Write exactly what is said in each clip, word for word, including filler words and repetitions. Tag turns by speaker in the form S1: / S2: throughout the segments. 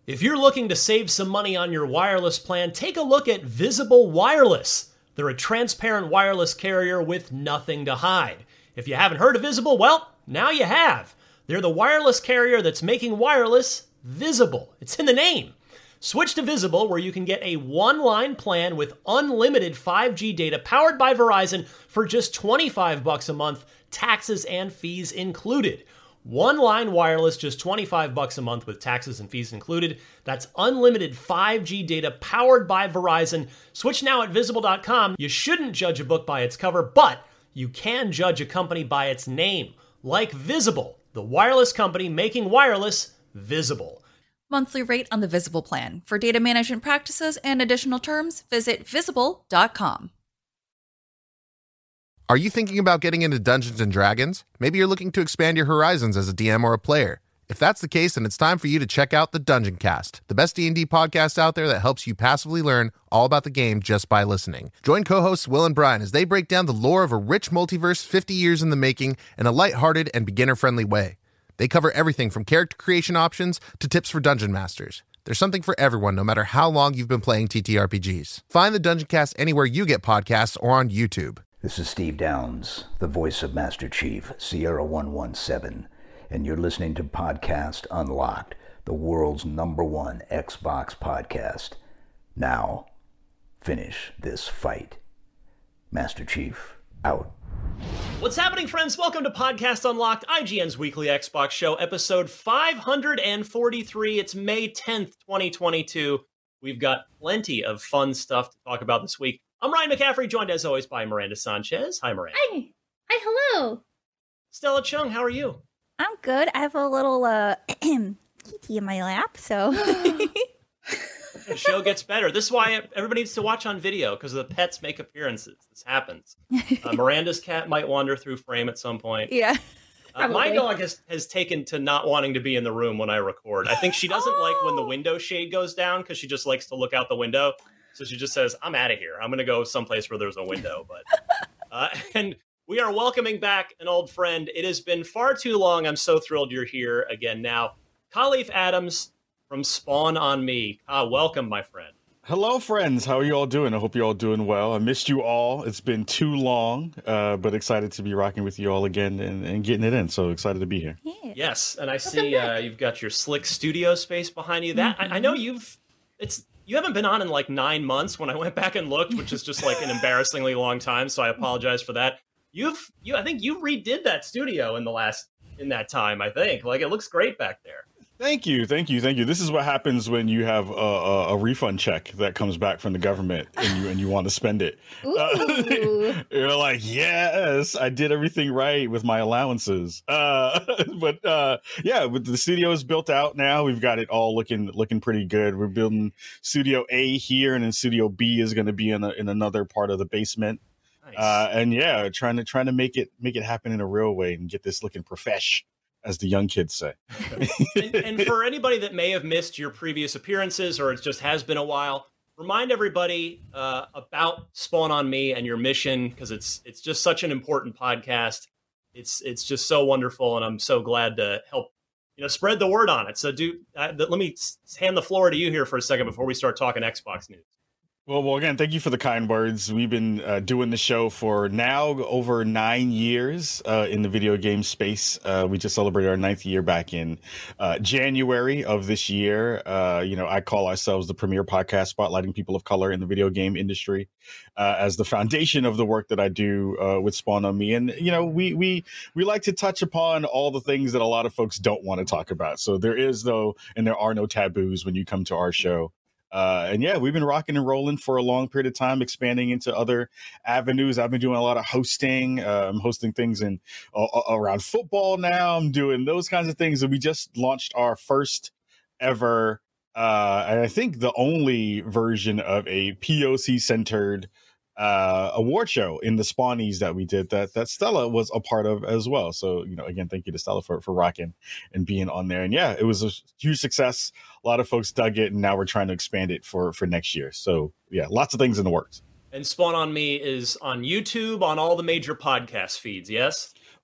S1: If you're looking to save some money on your wireless plan, take a look at Visible Wireless. They're a transparent wireless carrier with nothing to hide. If you haven't heard of Visible, well, now you have. They're the wireless carrier that's making wireless visible. It's in the name. Switch to Visible, where you can get a one-line plan with unlimited five G data powered by Verizon for just twenty-five bucks a month, taxes and fees included. One-line wireless, just twenty-five bucks a month with taxes and fees included. That's unlimited five G data powered by Verizon. Switch now at visible dot com. You shouldn't judge a book by its cover, but you can judge a company by its name, like Visible, the wireless company making wireless visible.
S2: Monthly rate on the Visible plan. For data management practices and additional terms, visit visible dot com.
S3: Are you thinking about getting into Dungeons and Dragons? Maybe you're looking to expand your horizons as a D M or a player. If that's the case, then it's time for you to check out the Dungeon Cast, the best D and D podcast out there that helps you passively learn all about the game just by listening. Join co-hosts Will and Brian as they break down the lore of a rich multiverse fifty years in the making in a lighthearted and beginner-friendly way. They cover everything from character creation options to tips for dungeon masters. There's something for everyone, no matter how long you've been playing T T R P Gs. Find the Dungeon Cast anywhere you get podcasts or on YouTube.
S4: This is Steve Downs, the voice of Master Chief, Sierra one one seven, and you're listening to Podcast Unlocked, the world's number one Xbox podcast. Now, finish this fight. Master Chief, out.
S1: What's happening, friends? Welcome to Podcast Unlocked, I G N's weekly Xbox show, episode five hundred forty-three. It's May tenth, twenty twenty-two. We've got plenty of fun stuff to talk about this week. I'm Ryan McCaffrey, joined as always by Miranda Sanchez. Hi, Miranda.
S5: Hi. Hi, hello.
S1: Stella Chung, how are you?
S5: I'm good. I have a little uh, kitty in my lap, so...
S1: The show gets better. This is why everybody needs to watch on video, because the pets make appearances. This happens. Uh, Miranda's cat might wander through frame at some point.
S5: Yeah.
S1: Uh, my dog has, has taken to not wanting to be in the room when I record. I think she doesn't oh. like when the window shade goes down, because she just likes to look out the window. So she just says, I'm out of here. I'm going to go someplace where there's a window. But uh, and we are welcoming back an old friend. It has been far too long. I'm so thrilled you're here again now. Kahlief Adams from Spawn on Me. Ah, welcome, my friend.
S6: Hello, friends. How are you all doing? I hope you're all doing well. I missed you all. It's been too long, uh, but excited to be rocking with you all again and, and getting it in. So excited to be here.
S5: Yeah.
S1: Yes, and I see uh, you've got your slick studio space behind you. That mm-hmm. I, I know you've it's you haven't been on in like nine months. When I went back and looked, which is just like an embarrassingly long time. So I apologize for that. You've you I think you redid that studio in the last in that time. I think like it looks great back there.
S6: Thank you, thank you, thank you. This is what happens when you have a, a, a refund check that comes back from the government and you and you want to spend it. Uh, you're like, yes, I did everything right with my allowances. Uh, but uh, yeah, with the studio is built out now. We've got it all looking looking pretty good. We're building Studio A here, and then Studio B is going to be in a, in another part of the basement. Nice. Uh, and yeah, trying to trying to make it make it happen in a real way and get this looking profesh, as the young kids say.
S1: and, and for anybody that may have missed your previous appearances, or it just has been a while, remind everybody uh, about Spawn on Me and your mission, because it's it's just such an important podcast. It's it's just so wonderful, and I'm so glad to help you know spread the word on it. So do uh, let me hand the floor to you here for a second before we start talking Xbox news.
S6: Well, well, again, thank you for the kind words. We've been uh, doing the show for now over nine years uh, in the video game space. Uh, we just celebrated our ninth year back in uh, January of this year. Uh, you know, I call ourselves the premier podcast spotlighting people of color in the video game industry uh, as the foundation of the work that I do uh, with Spawn on Me. And, you know, we, we, we like to touch upon all the things that a lot of folks don't want to talk about. So there is, though, and there are no taboos when you come to our show. Uh, and yeah, we've been rocking and rolling for a long period of time, expanding into other avenues. I've been doing a lot of hosting. Uh, I'm hosting things in uh, around football now. I'm doing those kinds of things. And we just launched our first ever, uh, and I think the only version of a P O C centered uh, award show in the Spawnies that we did that that Stella was a part of as well. So, you know, again, thank you to Stella for, for rocking and being on there. And yeah, it was a huge success. A lot of folks dug it, and now we're trying to expand it for, for next year. So yeah, lots of things in the works.
S1: And Spawn on Me is on YouTube, on all the major podcast feeds, yes?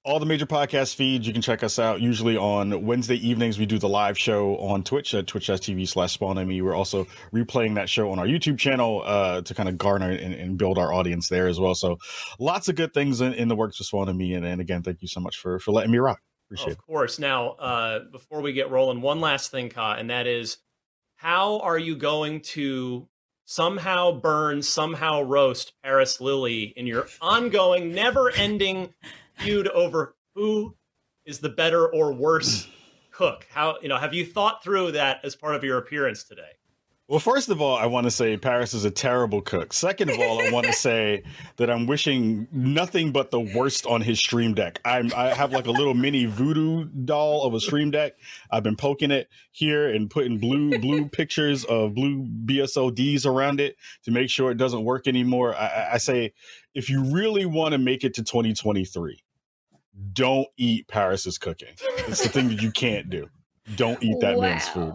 S6: all the major podcast feeds. You can check us out. Usually on Wednesday evenings, we do the live show on Twitch at twitch.tv slash spawnme. We're also replaying that show on our YouTube channel uh, to kind of garner and, and build our audience there as well. So lots of good things in, in the works for Spawnme. And, and again, thank you so much for, for letting me rock. Appreciate
S1: it. Of course. Now, uh, before we get rolling, one last thing, Ka, and that is, how are you going to somehow burn, somehow roast Paris Lily in your ongoing, never-ending feud over who is the better or worse cook? How, you know, have you thought through that as part of your appearance today?
S6: Well, first of all, I want to say Paris is a terrible cook. Second of all, I want to say that I'm wishing nothing but the worst on his Stream Deck. I'm, I have like a little mini voodoo doll of a Stream Deck. I've been poking it here and putting blue blue pictures of blue B S O Ds around it to make sure it doesn't work anymore. I, I say, if you really want to make it to twenty twenty-three, don't eat Paris's cooking. It's the thing that you can't do. Don't eat that wow. man's food.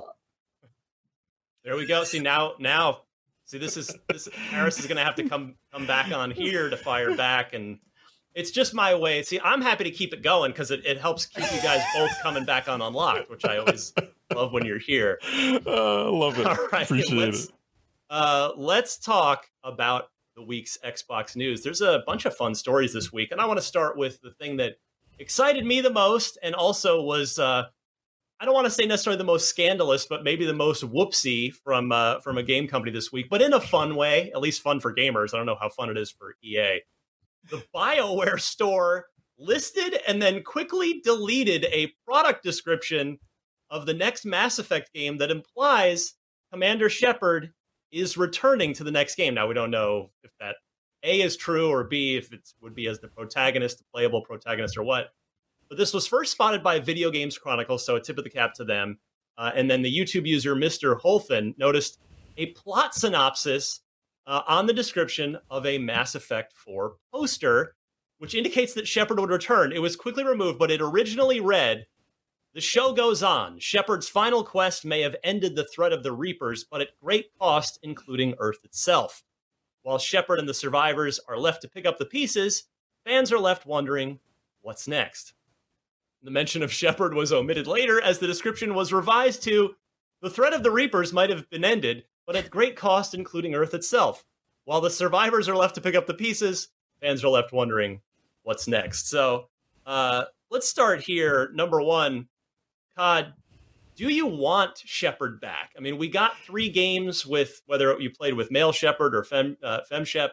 S1: There we go. See, now, now, see, this is, this, Paris is going to have to come, come back on here to fire back. And it's just my way. See, I'm happy to keep it going because it, it helps keep you guys both coming back on Unlocked, which I always love when you're here.
S6: I uh, love it.
S1: All right.
S6: Appreciate
S1: let's,
S6: it.
S1: Uh, let's talk about the week's Xbox news. There's a bunch of fun stories this week. And I want to start with the thing that excited me the most and also was, uh, I don't want to say necessarily the most scandalous, but maybe the most whoopsie from uh, from a game company this week, but in a fun way, at least fun for gamers. I don't know how fun it is for E A. The BioWare store listed and then quickly deleted a product description of the next Mass Effect game that implies Commander Shepard is returning to the next game. Now, we don't know if that A is true or B, if it would be as the protagonist, the playable protagonist or what. But this was first spotted by Video Games Chronicle, so a tip of the cap to them. Uh, and then the YouTube user, Mister Holfen, noticed a plot synopsis uh, on the description of a Mass Effect four poster, which indicates that Shepard would return. It was quickly removed, but it originally read, "The show goes on. Shepard's final quest may have ended the threat of the Reapers, but at great cost, including Earth itself. While Shepard and the survivors are left to pick up the pieces, fans are left wondering, what's next?" The mention of Shepard was omitted later as the description was revised to, "The threat of the Reapers might have been ended, but at great cost, including Earth itself. While the survivors are left to pick up the pieces, fans are left wondering, what's next?" So uh, let's start here. Number one, Cod, do you want Shepard back? I mean, we got three games with, whether you played with male Shepard or fem, uh, FemShep.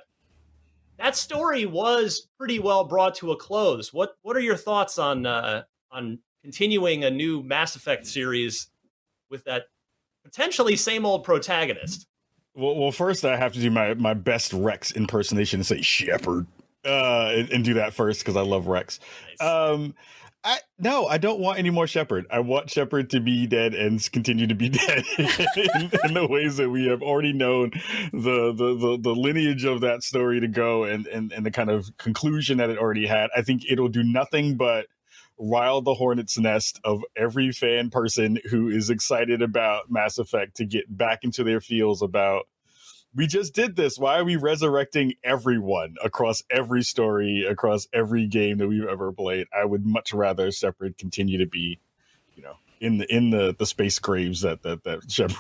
S1: That story was pretty well brought to a close. What what are your thoughts on uh, on continuing a new Mass Effect series with that potentially same old protagonist?
S6: Well, well, first I have to do my, my best Rex impersonation and say Shepard, uh, and, and do that first because I love Rex. Nice. Um, I, no, I don't want any more Shepard. I want Shepard to be dead and continue to be dead in, in the ways that we have already known the, the, the, the lineage of that story to go and, and, and the kind of conclusion that it already had. I think it'll do nothing but rile the hornet's nest of every fan person who is excited about Mass Effect to get back into their feels about, we just did this. Why are we resurrecting everyone across every story, across every game that we've ever played? I would much rather Shepard continue to be, you know, in the in the, the space graves that that, that Shepard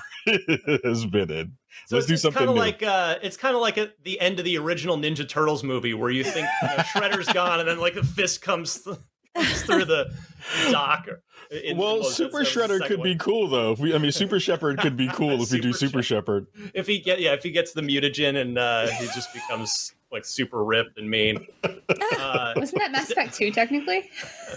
S6: has been in.
S1: So
S6: Let's
S1: it's,
S6: do
S1: it's
S6: something
S1: kind of
S6: new.
S1: like uh, it's kind of like at the end of the original Ninja Turtles movie where you think you know, Shredder's gone and then like a fist comes. Th- through the dock. In,
S6: well,
S1: well,
S6: Super
S1: that's, that's
S6: Shredder could
S1: one.
S6: be cool though. If we, I mean, Super Shepard could be cool if we do Super Shepard.
S1: If he get, yeah, if he gets the mutagen and uh, he just becomes like super ripped and mean. Uh,
S7: Wasn't that Mass Effect two technically?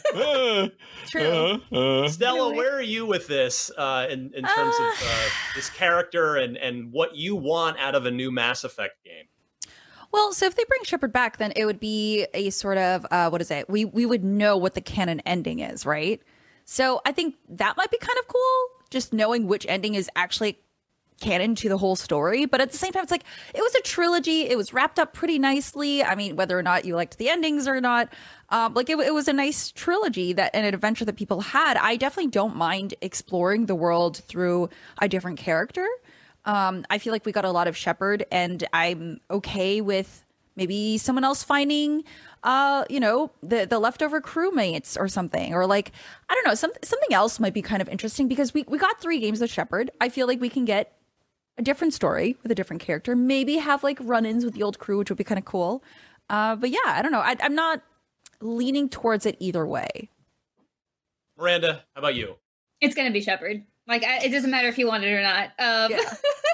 S6: uh,
S7: True.
S6: Uh, uh.
S1: Stella, where are you with this uh, in in terms uh, of uh, this character and and what you want out of a new Mass Effect game?
S2: Well, so if they bring Shepard back, then it would be a sort of, uh, what is it? We we would know what the canon ending is, right? So I think that might be kind of cool, just knowing which ending is actually canon to the whole story. But at the same time, it's like, it was a trilogy. It was wrapped up pretty nicely. I mean, whether or not you liked the endings or not, um, like it, it was a nice trilogy that and an adventure that people had. I definitely don't mind exploring the world through a different character. Um, I feel like we got a lot of Shepard, and I'm okay with maybe someone else finding, uh, you know, the the leftover crewmates or something, or like I don't know, some, something else might be kind of interesting because we we got three games with Shepard. I feel like we can get a different story with a different character. Maybe have like run-ins with the old crew, which would be kind of cool. Uh, but yeah, I don't know. I, I'm not leaning towards it either way.
S1: Miranda, how about you?
S7: It's gonna be Shepard. Like, I, it doesn't matter if you want it or not. Um,
S2: Yeah.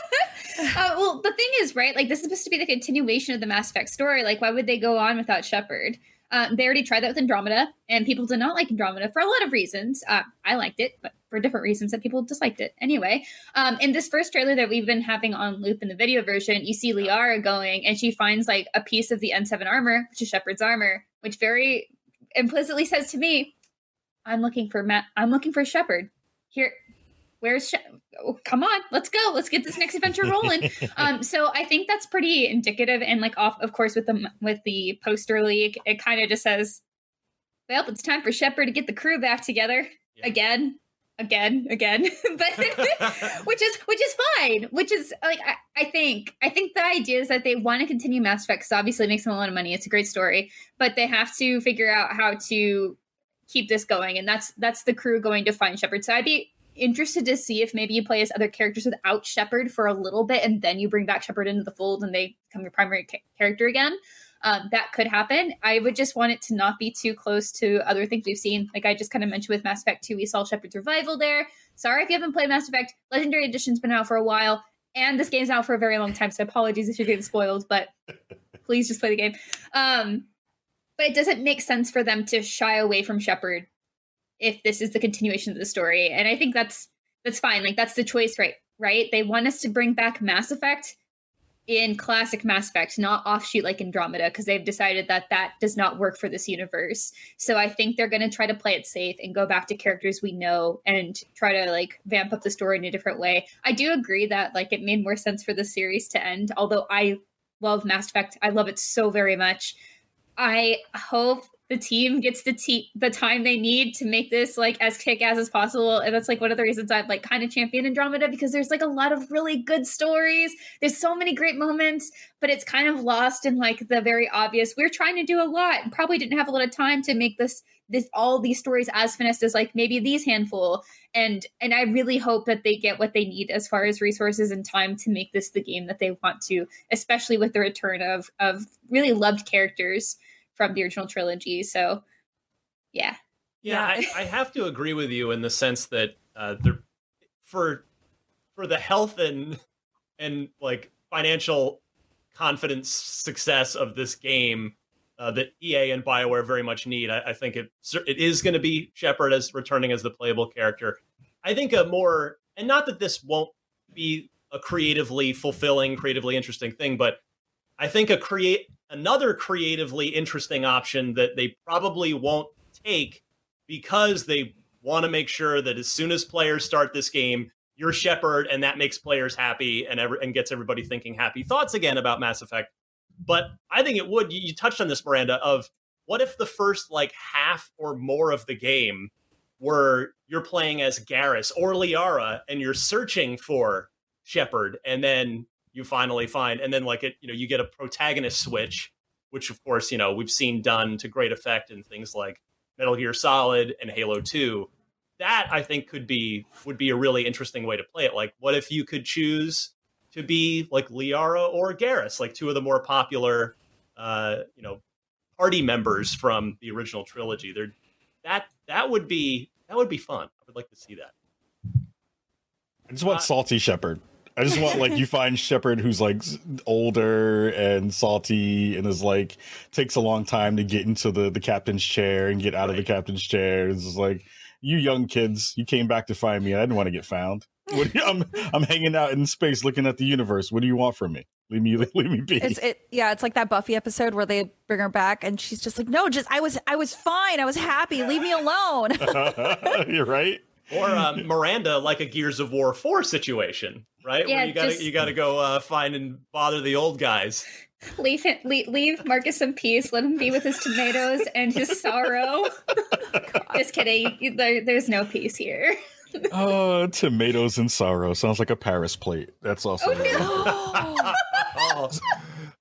S7: uh, well, the thing is, right? Like, this is supposed to be the continuation of the Mass Effect story. Like, why would they go on without Shepard? Um, they already tried that with Andromeda, and people did not like Andromeda for a lot of reasons. Uh, I liked it, but for different reasons that people disliked it. Anyway, um, in this first trailer that we've been having on loop in the video version, you see Liara going, and she finds like a piece of the N seven armor, which is Shepard's armor, which very implicitly says to me, "I'm looking for Matt. I'm looking for Shepard. Here, where's She- oh, come on, let's go. Let's get this next adventure rolling." um, so I think that's pretty indicative, and like off, of course, with the with the poster leak, it kind of just says, "Well, it's time for Shepard to get the crew back together
S1: Yeah.
S7: again, again, again." But which is which is fine. Which is like I, I think I think the idea is that they want to continue Mass Effect because obviously it makes them a lot of money. It's a great story, but they have to figure out how to keep this going, and that's that's the crew going to find Shepard. So I'd be interested to see if maybe you play as other characters without Shepard for a little bit, and then you bring back Shepard into the fold, and they become your primary ca- character again. Um, that could happen. I would just want it to not be too close to other things we've seen. Like I just kind of mentioned with Mass Effect two, we saw Shepard's revival there. Sorry if you haven't played Mass Effect. Legendary Edition's been out for a while, and this game's out for a very long time, so apologies if you're getting spoiled, but please just play the game. Um, but it doesn't make sense for them to shy away from Shepard if this is the continuation of the story. And I think that's that's fine. Like that's the choice, right? Right? They want us to bring back Mass Effect in classic Mass Effect, not offshoot like Andromeda, because they've decided that that does not work for this universe. So I think they're going to try to play it safe and go back to characters we know and try to like vamp up the story in a different way. I do agree that like it made more sense for the series to end, although I love Mass Effect. I love it so very much. I hope the team gets the te- the time they need to make this like as kick-ass as possible, and that's like one of the reasons I've like kind of championed Andromeda, because there's like a lot of really good stories. There's so many great moments, but it's kind of lost in like the very obvious. We're trying to do a lot and probably didn't have a lot of time to make this this all these stories as finished as like maybe these handful. And and I really hope that they get what they need as far as resources and time to make this the game that they want to, especially with the return of of really loved characters from the original trilogy. So yeah.
S1: Yeah, I, I have to agree with you in the sense that uh, there, for for the health and and like financial confidence success of this game uh, that E A and BioWare very much need, I, I think it it is going to be Shepard as returning as the playable character. I think a more, and not that this won't be a creatively fulfilling, creatively interesting thing, but I think a create another creatively interesting option that they probably won't take because they want to make sure that as soon as players start this game, you're Shepard, and that makes players happy and every, and gets everybody thinking happy thoughts again about Mass Effect. But I think it would, you, you touched on this, Miranda, of what if the first like half or more of the game were you're playing as Garrus or Liara and you're searching for Shepard, and then you finally find, and then like it, you know, you get a protagonist switch, which of course, you know, we've seen done to great effect in things like Metal Gear Solid and Halo two. That I think could be, would be a really interesting way to play it. Like, what if you could choose to be like Liara or Garrus, like two of the more popular, uh, you know, party members from the original trilogy? They're, that, that would be, that would be fun. I would like to see that.
S6: I just want
S1: Uh,
S6: salty Shepard. I just want like you find Shepard who's like s- older and salty and is like takes a long time to get into the the captain's chair and get out of the
S1: Right.
S6: captain's chair. It's just like, you young kids, you came back to find me. And I didn't want to get found. What do you, I'm I'm hanging out in space looking at the universe. What do you want from me? Leave me leave me be.
S2: It's it yeah, it's like that Buffy episode where they bring her back and she's just like, no, just I was I was fine, I was happy, leave me alone.
S6: You're right.
S1: Or um, Miranda, like a Gears of War four situation, right?
S7: Yeah,
S1: Where you gotta
S7: just-
S1: you gotta go uh, find and bother the old guys.
S7: Leave him, leave, leave Marcus in peace. Let him be with his tomatoes and his sorrow. Just kidding. You- There, there's no peace here.
S6: Oh, tomatoes and sorrow sounds like a Paris plate. That's also
S7: Oh, no.
S1: oh,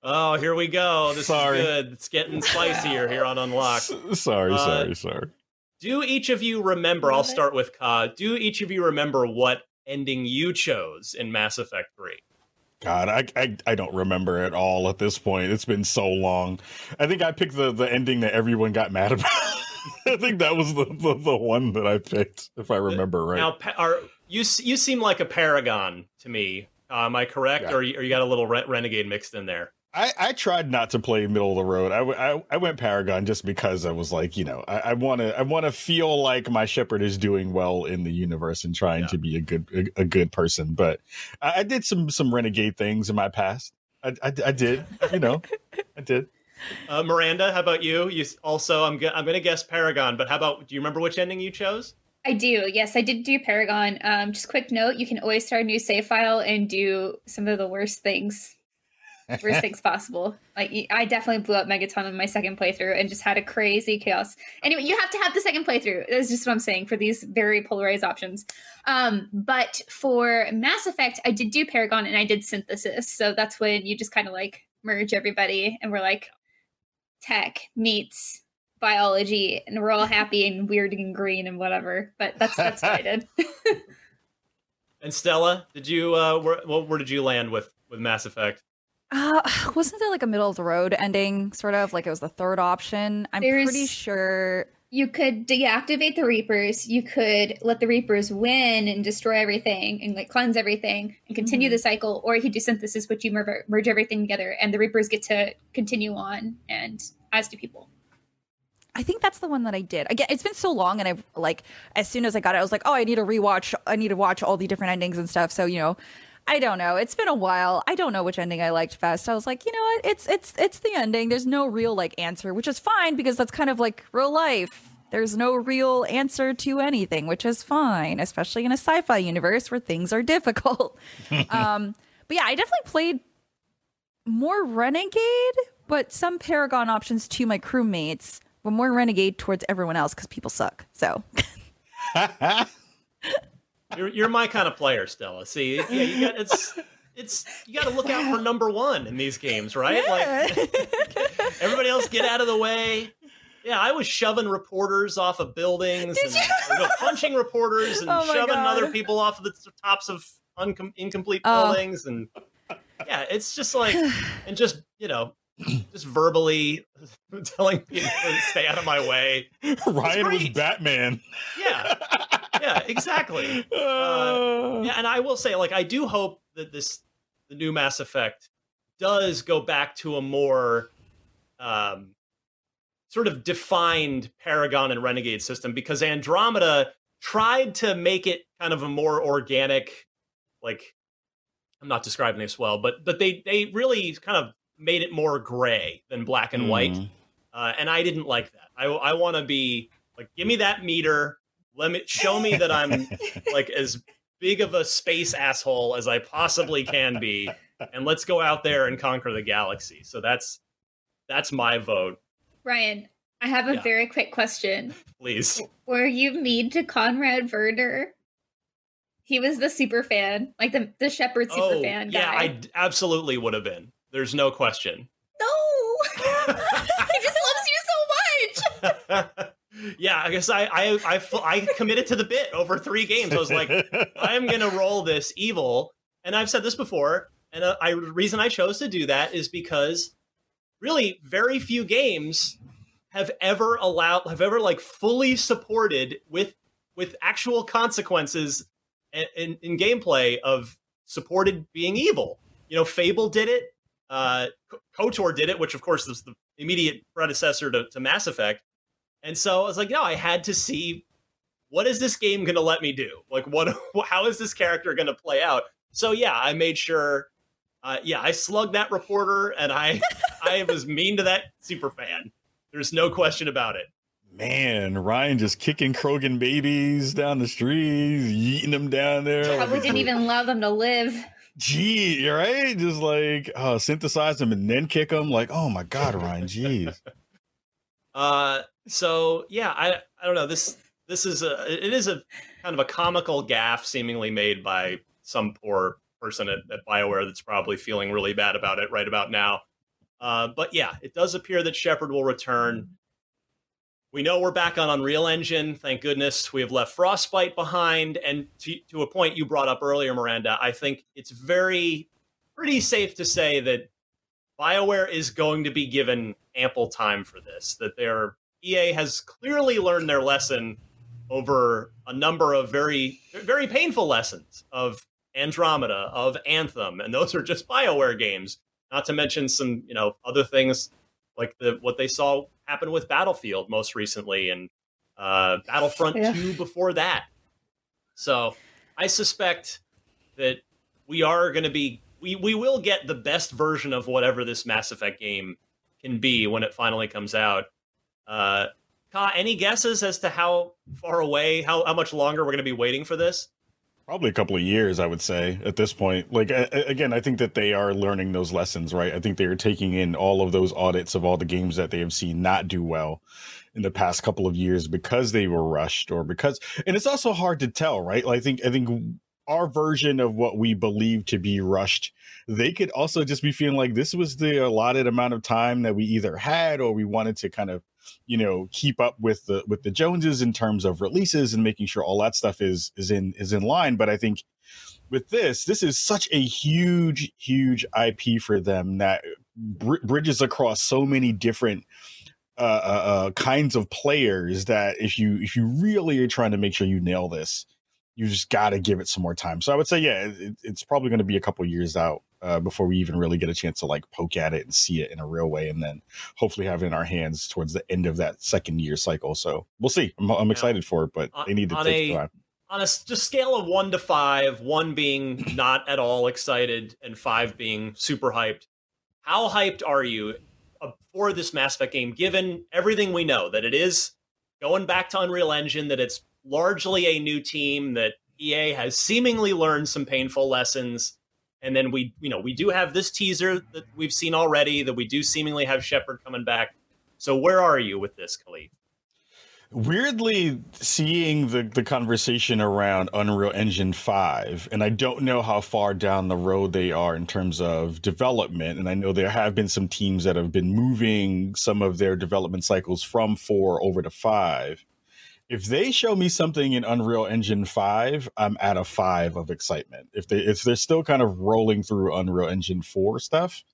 S1: Oh, here we go. This
S6: Sorry.
S1: is good. It's getting spicier here on Unlocked.
S6: Sorry,
S1: Uh,
S6: sorry, sorry.
S1: Do each of you remember, I'll start with Ka, do each of you remember what ending you chose in Mass Effect three?
S6: God, I, I I don't remember at all at this point. It's been so long. I think I picked the, the ending that everyone got mad about. I think that was the, the, the one that I picked, if I remember right.
S1: Now, pa- are, you you seem like a Paragon to me. Uh, am I correct?
S6: Yeah.
S1: Or, you, or you got a little re- Renegade mixed in there?
S6: I, I tried not to play middle of the road. I, w- I, I went Paragon just because I was like, you know, I want to I want to feel like my Shepard is doing well in the universe and trying
S1: Yeah.
S6: to be a good a, a good person. But I, I did some some Renegade things in my past. I, I, I did, you know, I did.
S1: Uh, Miranda, how about you? You s- also, I'm go- I'm going to guess Paragon, but how about, do you remember which ending you chose?
S7: I do. Yes, I did do Paragon. Um, just quick note: you can always start a new save file and do some of the worst things, worst things possible. Like I definitely blew up Megaton in my second playthrough and just had a crazy chaos. Anyway, you have to have the second playthrough. That's just what I'm saying for these very polarized options. Um, but for Mass Effect, I did do Paragon and I did Synthesis. So that's when you just kind of like merge everybody and we're like tech meets biology and we're all happy and weird and green and whatever. But that's that's what I did.
S1: And Stella, did you uh, where, well, where did you land with with Mass Effect?
S2: Uh, wasn't there like a middle of the road ending, sort of like it was the third option? I'm
S7: There's-
S2: pretty sure.
S7: You could deactivate the Reapers. You could let the Reapers win and destroy everything and like cleanse everything and continue
S2: Mhm.
S7: the cycle, or you could do Synthesis, which you mer- merge everything together, and the Reapers get to continue on, and as do people.
S2: I think that's the one that I did. Again, it's been so long, and I've like as soon as I got it, I was like, oh, I need to rewatch. I need to watch all the different endings and stuff. So you know, I don't know. It's been a while. I don't know which ending I liked best. I was like, you know what? It's it's it's the ending. There's no real like answer, which is fine because that's kind of like real life. There's no real answer to anything, which is fine, especially in a sci-fi universe where things are difficult. um, but yeah, I definitely played more Renegade, but some Paragon options to my crewmates, but more Renegade towards everyone else because people suck. So
S1: You're you're my kind of player, Stella. See, yeah, you got it's it's you got to look out for number one in these games, right? Like everybody else, get out of the way. Yeah, I was shoving reporters off of buildings, and, or no, punching reporters and
S2: Oh my
S1: shoving
S2: God.
S1: other people off of the tops of uncom- incomplete
S2: Oh.
S1: buildings, and yeah, it's just like, and just you know, just verbally telling people to stay out of my way.
S6: Ryan was
S1: great.
S6: Batman.
S1: Yeah, yeah, exactly. Uh, yeah, and I will say, like, I do hope that this the new Mass Effect does go back to a more um, sort of defined Paragon and Renegade system, because Andromeda tried to make it kind of a more organic, like, I'm not describing this well, but but they they really kind of made it more gray than black and white,
S6: Mm.
S1: uh, and I didn't like that. I I want to be like, give me that meter, let me show me that I'm like as big of a space asshole as I possibly can be, and let's go out there and conquer the galaxy. So that's that's my vote.
S7: Ryan, I have a
S1: Yeah.
S7: very quick question.
S1: Please.
S7: Were you mean to Conrad Werner? He was the super fan, like the the Shepherd super
S1: Oh,
S7: fan guy.
S1: yeah, I d- absolutely would have been. There's no question.
S7: No, he just loves you so much.
S1: Yeah, I guess I, I I fu- I committed to the bit over three games. I was like, I'm gonna roll this evil, and I've said this before. And uh, I the reason I chose to do that is because really very few games have ever allowed have ever like fully supported with with actual consequences in, in, in gameplay of supported being evil. You know, Fable did it. Uh, KOTOR did it, which of course was the immediate predecessor to, to Mass Effect. And so I was like, no, I had to see, what is this game going to let me do? Like, what? How is this character going to play out? So yeah, I made sure. Uh, yeah, I slugged that reporter, and I I was mean to that super fan. There's no question about it.
S6: Man, Ryan just kicking Krogan babies down the streets, yeeting them down there.
S7: Probably didn't even allow them to live.
S6: Gee, you're right? Just like uh, synthesize them and then kick them. Like, oh my God, Ryan, jeez.
S1: Uh, so yeah, I I don't know. This this is a it is a kind of a comical gaffe seemingly made by some poor person at, at BioWare that's probably feeling really bad about it right about now. Uh, but yeah, it does appear that Shepard will return. We know we're back on Unreal Engine. Thank goodness we have left Frostbite behind. And to, to a point you brought up earlier, Miranda, I think it's very, pretty safe to say that BioWare is going to be given ample time for this, that their E A has clearly learned their lesson over a number of very, very painful lessons of Andromeda, of Anthem, and those are just BioWare games, not to mention some, you know, other things like the what they saw happen with Battlefield most recently and uh, Battlefront yeah. two before that. So I suspect that we are going to be, we, we will get the best version of whatever this Mass Effect game can be when it finally comes out. Uh, Ka, any guesses as to how far away, how, how much longer we're going to be waiting for this?
S6: Probably a couple of years, I would say, at this point. Like, again, I think that they are learning those lessons, right? I think they are taking in all of those audits of all the games that they have seen not do well in the past couple of years because they were rushed or because, and it's also hard to tell, right? Like, I think, I think our version of what we believe to be rushed, they could also just be feeling like this was the allotted amount of time that we either had or we wanted to kind of, you know, keep up with the with the Joneses in terms of releases and making sure all that stuff is is in is in line. But I think with this, this is such a huge, huge I P for them that br- bridges across so many different uh, uh, uh, kinds of players that if you if you really are trying to make sure you nail this, you just got to give it some more time. So I would say, yeah, it, it's probably going to be a couple years out uh, before we even really get a chance to like poke at it and see it in a real way, and then hopefully have it in our hands towards the end of that second year cycle. So we'll see. I'm, I'm excited yeah. for it, but on, they need to take a, time.
S1: On a just scale of one to five, one being not at all excited and five being super hyped, how hyped are you for this Mass Effect game, given everything we know, that it is going back to Unreal Engine, that it's largely a new team, that E A has seemingly learned some painful lessons, and then we, you know, we do have this teaser that we've seen already, that we do seemingly have Shepard coming back. So where are you with this, Khalif?
S6: Weirdly, seeing the, the conversation around Unreal Engine five, and I don't know how far down the road they are in terms of development, and I know there have been some teams that have been moving some of their development cycles from four over to five. If they show me something in Unreal Engine five, I'm at a five of excitement. If they if they're still kind of rolling through Unreal Engine four stuff,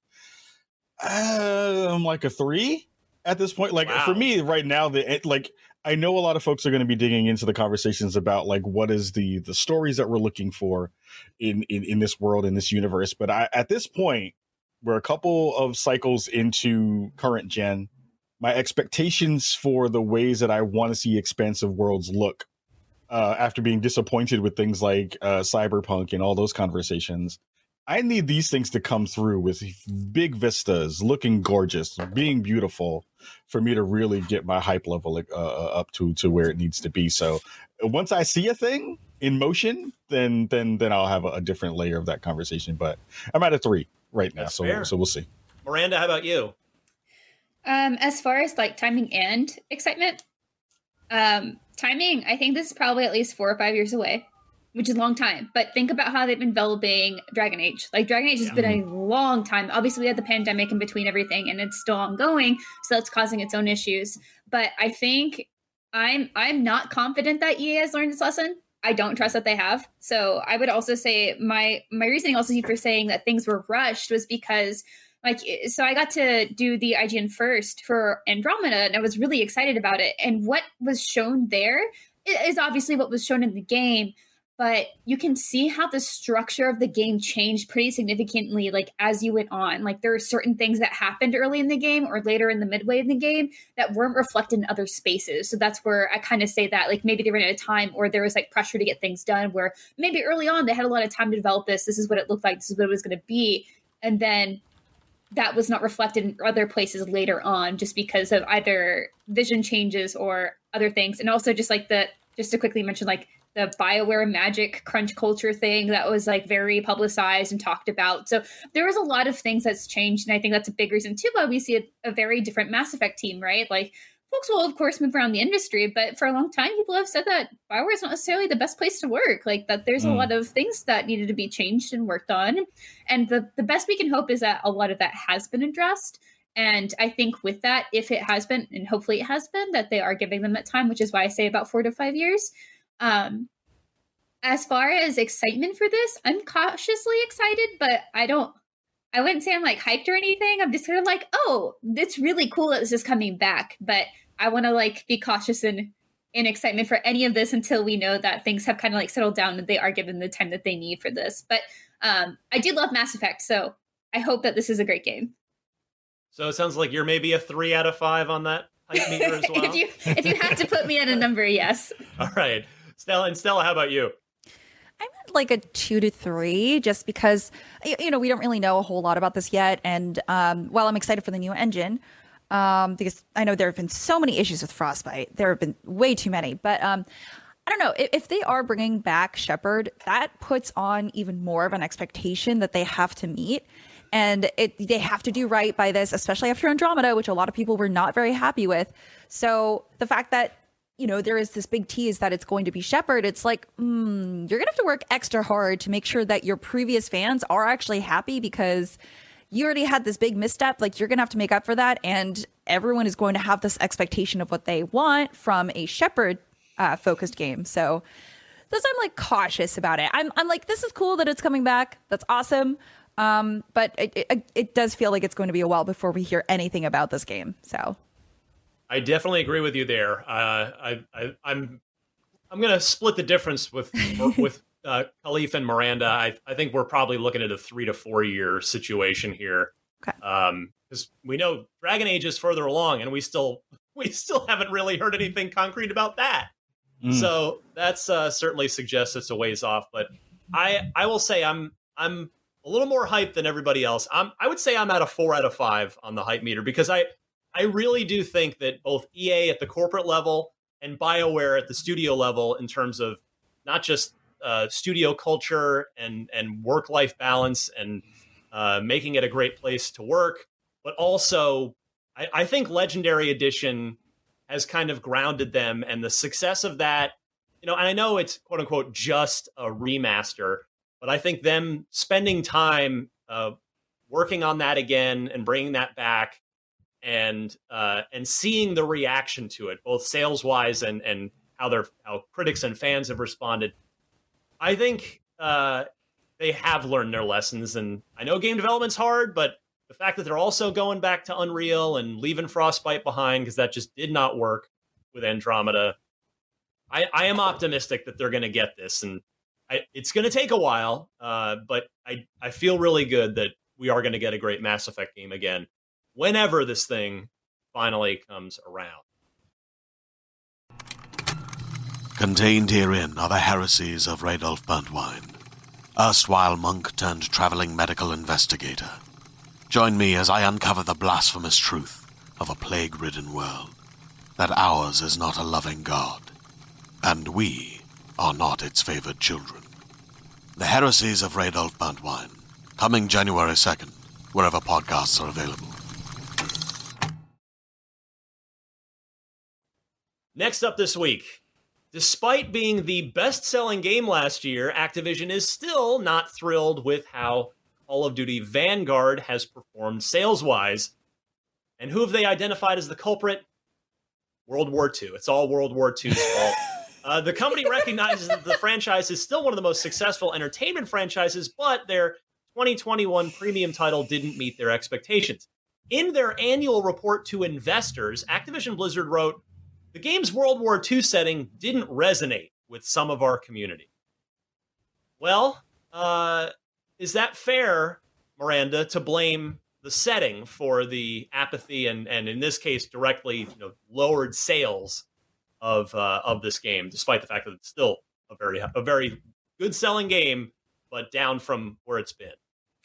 S6: uh, I'm like a three at this point. Like wow. For me right now, the like I know a lot of folks are going to be digging into the conversations about like what is the the stories that we're looking for in in, in this world, in this universe. But I, at this point, we're a couple of cycles into current gen. My expectations for the ways that I want to see expansive worlds look uh, after being disappointed with things like uh, Cyberpunk and all those conversations. I need these things to come through with big vistas, looking gorgeous, being beautiful, for me to really get my hype level uh, up to, to where it needs to be. So once I see a thing in motion, then then then I'll have a, a different layer of that conversation. But I'm at a three right now, That's so fair. so we'll see.
S1: Miranda, how about you?
S7: Um, as far as like timing and excitement, um, timing, I think this is probably at least four or five years away, which is a long time. But think about how they've been developing Dragon Age. Like Dragon Age has yeah. been a long time. Obviously, we had the pandemic in between everything, and it's still ongoing, so that's causing its own issues. But I think I'm I'm not confident that E A has learned its lesson. I don't trust that they have. So I would also say my my reasoning also for saying that things were rushed was because. Like, so I got to do the I G N first for Andromeda, and I was really excited about it. And what was shown there is obviously what was shown in the game, but you can see how the structure of the game changed pretty significantly, like, as you went on. Like, there are certain things that happened early in the game or later in the midway in the game that weren't reflected in other spaces. So that's where I kind of say that, like, maybe they ran out of time, or there was, like, pressure to get things done, where maybe early on they had a lot of time to develop this. This is what it looked like. This is what it was going to be. And then that was not reflected in other places later on, just because of either vision changes or other things. And also just like the, just to quickly mention, like the BioWare magic crunch culture thing that was like very publicized and talked about. So there was a lot of things that's changed. And I think that's a big reason too, why we see a, a very different Mass Effect team, right? Like folks will of course move around the industry, but for a long time, people have said that BioWare is not necessarily the best place to work. Like that there's mm. a lot of things that needed to be changed and worked on. And the, the best we can hope is that a lot of that has been addressed. And I think with that, if it has been, and hopefully it has been, that they are giving them that time, which is why I say about four to five years. Um, as far as excitement for this, I'm cautiously excited, but I don't, I wouldn't say I'm like hyped or anything. I'm just sort of like, oh, it's really cool that this is coming back. But I want to like be cautious in, in excitement for any of this until we know that things have kind of like settled down and they are given the time that they need for this. But um, I do love Mass Effect, so I hope that this is a great game.
S1: So it sounds like you're maybe a three out of five on that hype meter as well.
S7: if you if you have to put me at a number, yes.
S1: All right, Stella. And Stella, how about you?
S2: I'm at like a two to three, just because you know we don't really know a whole lot about this yet. And um, while I'm excited for the new engine, um, because I know there have been so many issues with Frostbite, there have been way too many. But um, I don't know if, if they are bringing back Shepard, that puts on even more of an expectation that they have to meet. And it, they have to do right by this, especially after Andromeda, which a lot of people were not very happy with. So the fact that, you know, there is this big tease that it's going to be Shepard, it's like, mm, you're going to have to work extra hard to make sure that your previous fans are actually happy, because you already had this big misstep. Like, you're going to have to make up for that. And everyone is going to have this expectation of what they want from a Shepard uh, focused game. So thus I'm like cautious about it. I'm, I'm like, this is cool that it's coming back. That's awesome. Um, but it, it it does feel like it's going to be a while before we hear anything about this game. So
S1: I definitely agree with you there. Uh, I, I I'm I'm going to split the difference with with uh, Khalif and Miranda. I I think we're probably looking at a three to four year situation here.
S2: Okay.
S1: Um, because we know Dragon Age is further along, and we still we still haven't really heard anything concrete about that. Mm. So that's uh, certainly suggests it's a ways off. But I I will say I'm I'm. a little more hype than everybody else. I'm, I would say I'm at a four out of five on the hype meter, because I, I really do think that both E A at the corporate level and BioWare at the studio level, in terms of not just uh, studio culture and, and work-life balance and uh, making it a great place to work, but also I, I think Legendary Edition has kind of grounded them, and the success of that, you know, and I know it's quote unquote just a remaster, but I think them spending time uh, working on that again and bringing that back, and uh, and seeing the reaction to it, both sales wise and and how their how critics and fans have responded, I think uh, they have learned their lessons. And I know game development's hard, but the fact that they're also going back to Unreal and leaving Frostbite behind, because that just did not work with Andromeda, I, I am optimistic that they're going to get this. And I, it's going to take a while, uh, but I, I feel really good that we are going to get a great Mass Effect game again whenever this thing finally comes around.
S8: Contained herein are the heresies of Radolf Burntwine, erstwhile monk turned traveling medical investigator. Join me as I uncover the blasphemous truth of a plague-ridden world, that ours is not a loving God, and we are not its favored children. The Heresies of Radolf Burntwine, coming January second, wherever podcasts are available.
S1: Next up this week, despite being the best-selling game last year, Activision is still not thrilled with how Call of Duty Vanguard has performed sales-wise. And who have they identified as the culprit? World War Two. It's all World War Two's fault. Uh, the company recognizes that the franchise is still one of the most successful entertainment franchises, but their twenty twenty-one premium title didn't meet their expectations. In their annual report to investors, Activision Blizzard wrote, "The game's World War Two setting didn't resonate with some of our community." Well, uh, is that fair, Miranda, to blame the setting for the apathy and, and in this case, directly you know, lowered sales of uh, of this game, despite the fact that it's still a very a very good selling game, but down from where it's been?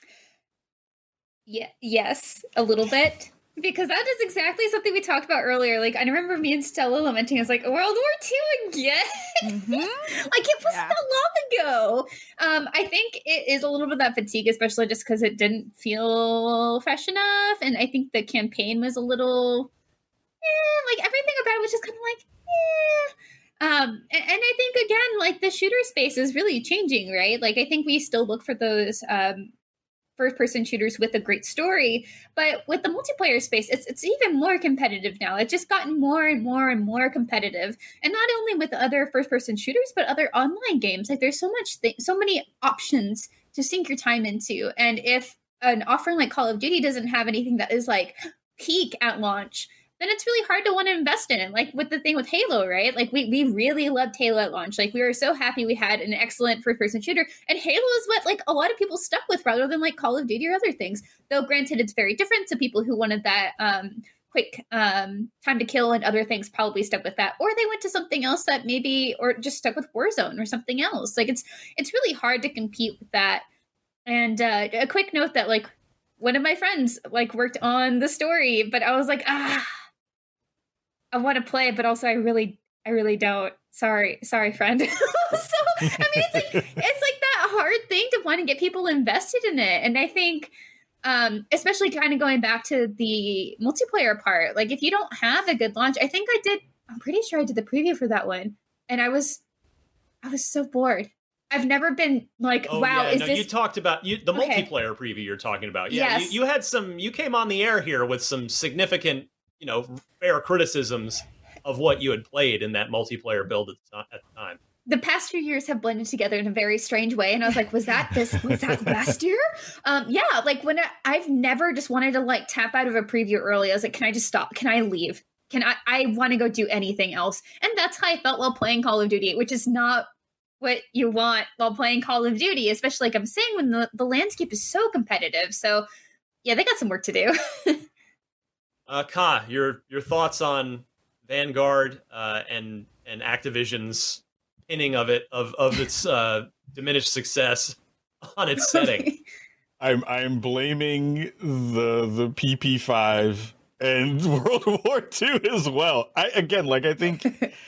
S7: Yeah, yes, a little bit. Because that is exactly something we talked about earlier. Like, I remember me and Stella lamenting, it's like, World War Two again? Mm-hmm. Like, it wasn't yeah. that long ago. Um, I think it is a little bit of that fatigue, especially just because it didn't feel fresh enough. And I think the campaign was a little, eh, like, everything about it was just kind of like, eh. Um, and, and I think, again, like, the shooter space is really changing, right? Like, I think we still look for those, um, first-person shooters with a great story. But with the multiplayer space, it's it's even more competitive now. It's just gotten more and more and more competitive, and not only with other first-person shooters, but other online games. Like there's so much, th- so many options to sink your time into. And if an offering like Call of Duty doesn't have anything that is like peak at launch, then it's really hard to want to invest in it. Like with the thing with Halo, right? Like we we really loved Halo at launch. Like we were so happy we had an excellent first-person shooter, and Halo is what like a lot of people stuck with rather than like Call of Duty or other things. Though granted, it's very different. So people who wanted that um, quick um, time to kill and other things probably stuck with that, or they went to something else that maybe, or just stuck with Warzone or something else. Like it's it's really hard to compete with that. And uh, a quick note that like one of my friends like worked on the story, but I was like, ah. I want to play, but also I really, I really don't. Sorry, sorry, friend. So I mean, it's like it's like that hard thing to want to get people invested in it, and I think, um, especially kind of going back to the multiplayer part, like if you don't have a good launch, I think I did. I'm pretty sure I did the preview for that one, and I was, I was so bored. I've never been like,
S1: oh,
S7: wow,
S1: yeah,
S7: is
S1: no,
S7: this...
S1: You talked about you, the
S7: okay.
S1: multiplayer preview you're talking about. Yeah,
S7: yes.
S1: you, you had some, you came on the air here with some significant, you know, fair criticisms of what you had played in that multiplayer build at the, at the time.
S7: The past few years have blended together in a very strange way. And I was like, was that this, was that last year? Um, yeah, like when I, I've never just wanted to like tap out of a preview early. I was like, can I just stop? Can I leave? Can I, I want to go do anything else? And that's how I felt while playing Call of Duty, which is not what you want while playing Call of Duty, especially like I'm saying, when the, the landscape is so competitive. So yeah, they got some work to do.
S1: uh, Ka, your your thoughts on Vanguard uh, and and Activision's pinning of it of of its uh, diminished success on its setting?
S6: I'm I'm blaming the the P P five and World War Two as well. I again, like I think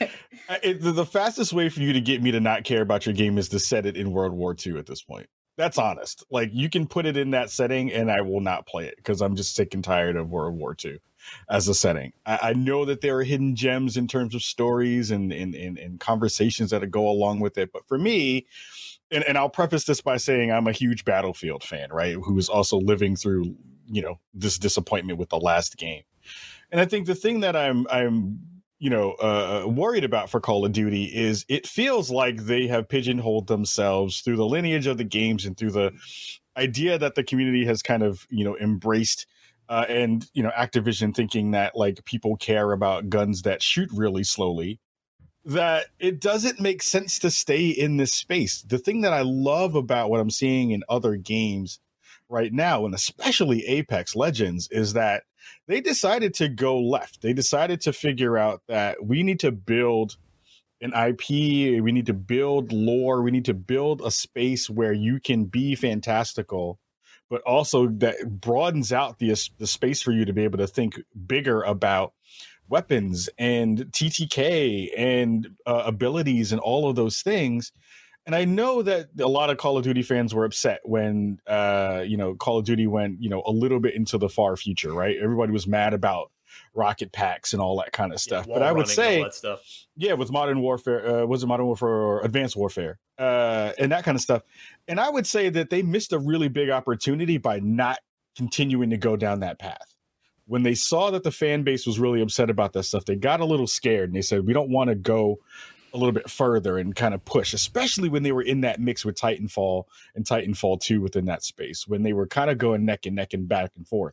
S6: I, it, the, the fastest way for you to get me to not care about your game is to set it in World War Two at this point. That's honest. Like you can put it in that setting and I will not play it because I'm just sick and tired of World War Two as a setting. I, I know that there are hidden gems in terms of stories and, and, and, and conversations that go along with it. But for me, and, and I'll preface this by saying I'm a huge Battlefield fan, right? Who is also living through, you know, this disappointment with the last game. And I think the thing that I'm, I'm, you know, uh, worried about for Call of Duty is it feels like they have pigeonholed themselves through the lineage of the games and through the idea that the community has kind of, you know, embraced uh, and, you know, Activision thinking that like people care about guns that shoot really slowly, that it doesn't make sense to stay in this space. The thing that I love about what I'm seeing in other games right now, and especially Apex Legends, is that they decided to go left. They decided to figure out that we need to build an I P, we need to build lore, we need to build a space where you can be fantastical, but also that broadens out the, the space for you to be able to think bigger about weapons and T T K and uh, abilities and all of those things. And I know that a lot of Call of Duty fans were upset when, uh, you know, Call of Duty went, you know, a little bit into the far future, right? Everybody was mad about rocket packs and all that kind of stuff.
S1: Yeah,
S6: but I would say,
S1: that stuff. yeah,
S6: with Modern Warfare, uh, was it Modern Warfare or Advanced Warfare, uh, and that kind of stuff. And I would say that they missed a really big opportunity by not continuing to go down that path. When they saw that the fan base was really upset about that stuff, they got a little scared and they said, we don't want to go a little bit further and kind of push, especially when they were in that mix with Titanfall and Titanfall two within that space, when they were kind of going neck and neck and back and forth.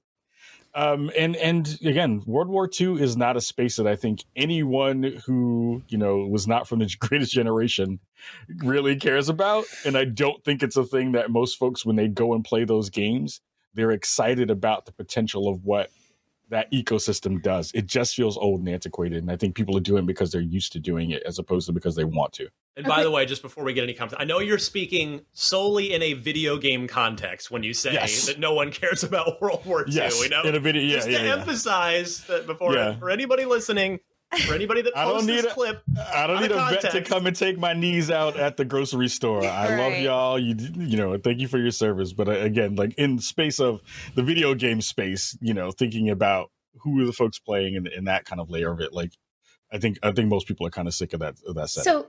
S6: Um, and, and again, World War Two is not a space that I think anyone who, you know, was not from the greatest generation really cares about. And I don't think it's a thing that most folks, when they go and play those games, they're excited about the potential of what that ecosystem does. It just feels old and antiquated. And I think people are doing it because they're used to doing it as opposed to because they want to.
S1: And by okay. the way, just before we get any comments, I know you're speaking solely in a video game context when you say yes. that no one cares about World War Two.
S6: Yes,
S1: you know?
S6: in a video, yeah,
S1: just
S6: yeah,
S1: to
S6: yeah.
S1: emphasize that before,
S6: yeah.
S1: for anybody listening, for anybody that posts
S6: I don't need
S1: this
S6: a,
S1: clip,
S6: I don't need a vet to come and take my knees out at the grocery store. I right. love y'all. You, you know, thank you for your service. But again, like in space of the video game space, you know, thinking about who are the folks playing in, in that kind of layer of it, like I think I think most people are kind of sick of that of that setting.
S7: So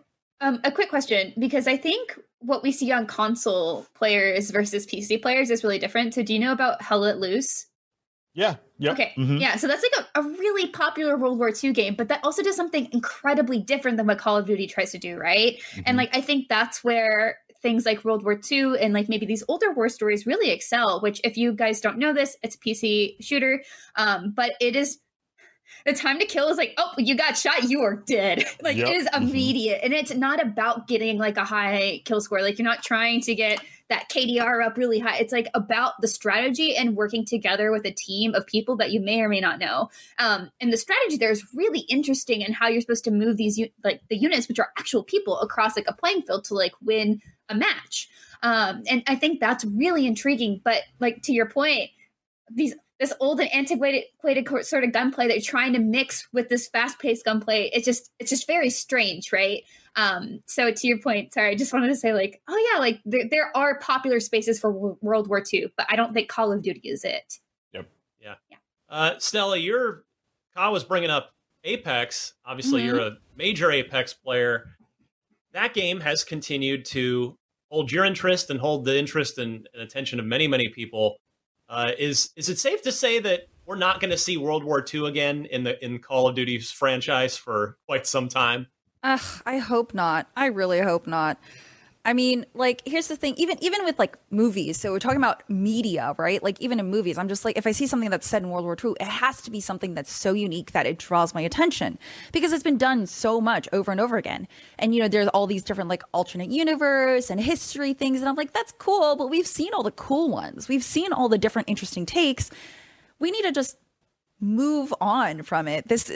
S7: Um, a quick question, because I think what we see on console players versus P C players is really different. So do you know about Hell Let Loose?
S6: Yeah. Yep.
S7: Okay.
S6: Mm-hmm.
S7: Yeah. So that's like a, a really popular World War Two game, but that also does something incredibly different than what Call of Duty tries to do, right? Mm-hmm. And like I think that's where things like World War Two and like maybe these older war stories really excel, which if you guys don't know this, it's a P C shooter. Um, but it is the time to kill is like, oh, you got shot, you are dead. Like yep. It is immediate. Mm-hmm. And it's not about getting like a high kill score. Like you're not trying to get that K D R up really high. It's like about the strategy and working together with a team of people that you may or may not know. Um, and the strategy there is really interesting in how you're supposed to move these, like the units, which are actual people across like a playing field to like win a match. Um, and I think that's really intriguing. But like to your point, these this old and antiquated sort of gunplay that you're trying to mix with this fast-paced gunplay, it's just it's just very strange, right? Um, so to your point, sorry, I just wanted to say like, oh yeah, like there, there are popular spaces for w- World War Two, but I don't think Call of Duty is it.
S6: Yep.
S1: Yeah. yeah. Uh, Stella, you're, Kyle was bringing up Apex. Obviously, mm-hmm. you're a major Apex player. That game has continued to hold your interest and hold the interest and, and attention of many, many people. Uh, is is it safe to say that we're not going to see World War Two again in the in Call of Duty's franchise for quite some time?
S2: Ugh, I hope not. I really hope not. I mean, like, here's the thing. Even even with like movies, so we're talking about media, right? Like even in movies, I'm just like, if I see something that's set in World War Two, it has to be something that's so unique that it draws my attention because it's been done so much over and over again. And, you know, there's all these different like alternate universe and history things. And I'm like, that's cool. But we've seen all the cool ones. We've seen all the different interesting takes. We need to just move on from it. This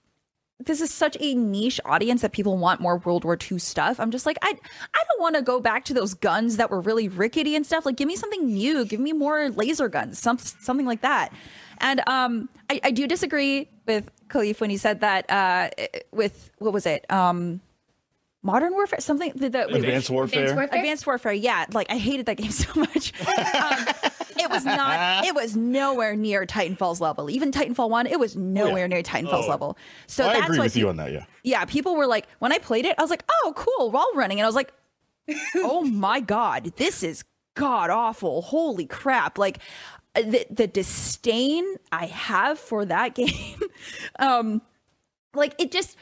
S2: This is such a niche audience that people want more World War Two stuff. I'm just like, I I don't want to go back to those guns that were really rickety and stuff. Like, give me something new. Give me more laser guns, some, something like that. And um, I, I do disagree with Khalif when he said that uh, with, what was it? Um, Modern Warfare? Something? The, the,
S6: Advanced Warfare?
S7: Advanced Warfare?
S2: Advanced Warfare, yeah. Like, I hated that game so much. um, it was not, it was nowhere near Titanfall's level. Even Titanfall one, it was nowhere
S6: yeah.
S2: near Titanfall's
S6: oh.
S2: level. So
S6: well,
S2: that's
S6: I agree
S2: why
S6: with you on that, yeah.
S2: Yeah, people were like, when I played it, I was like, oh, cool, wall running. And I was like, oh my God, this is god awful. Holy crap. Like, the, the disdain I have for that game, um, like, it just...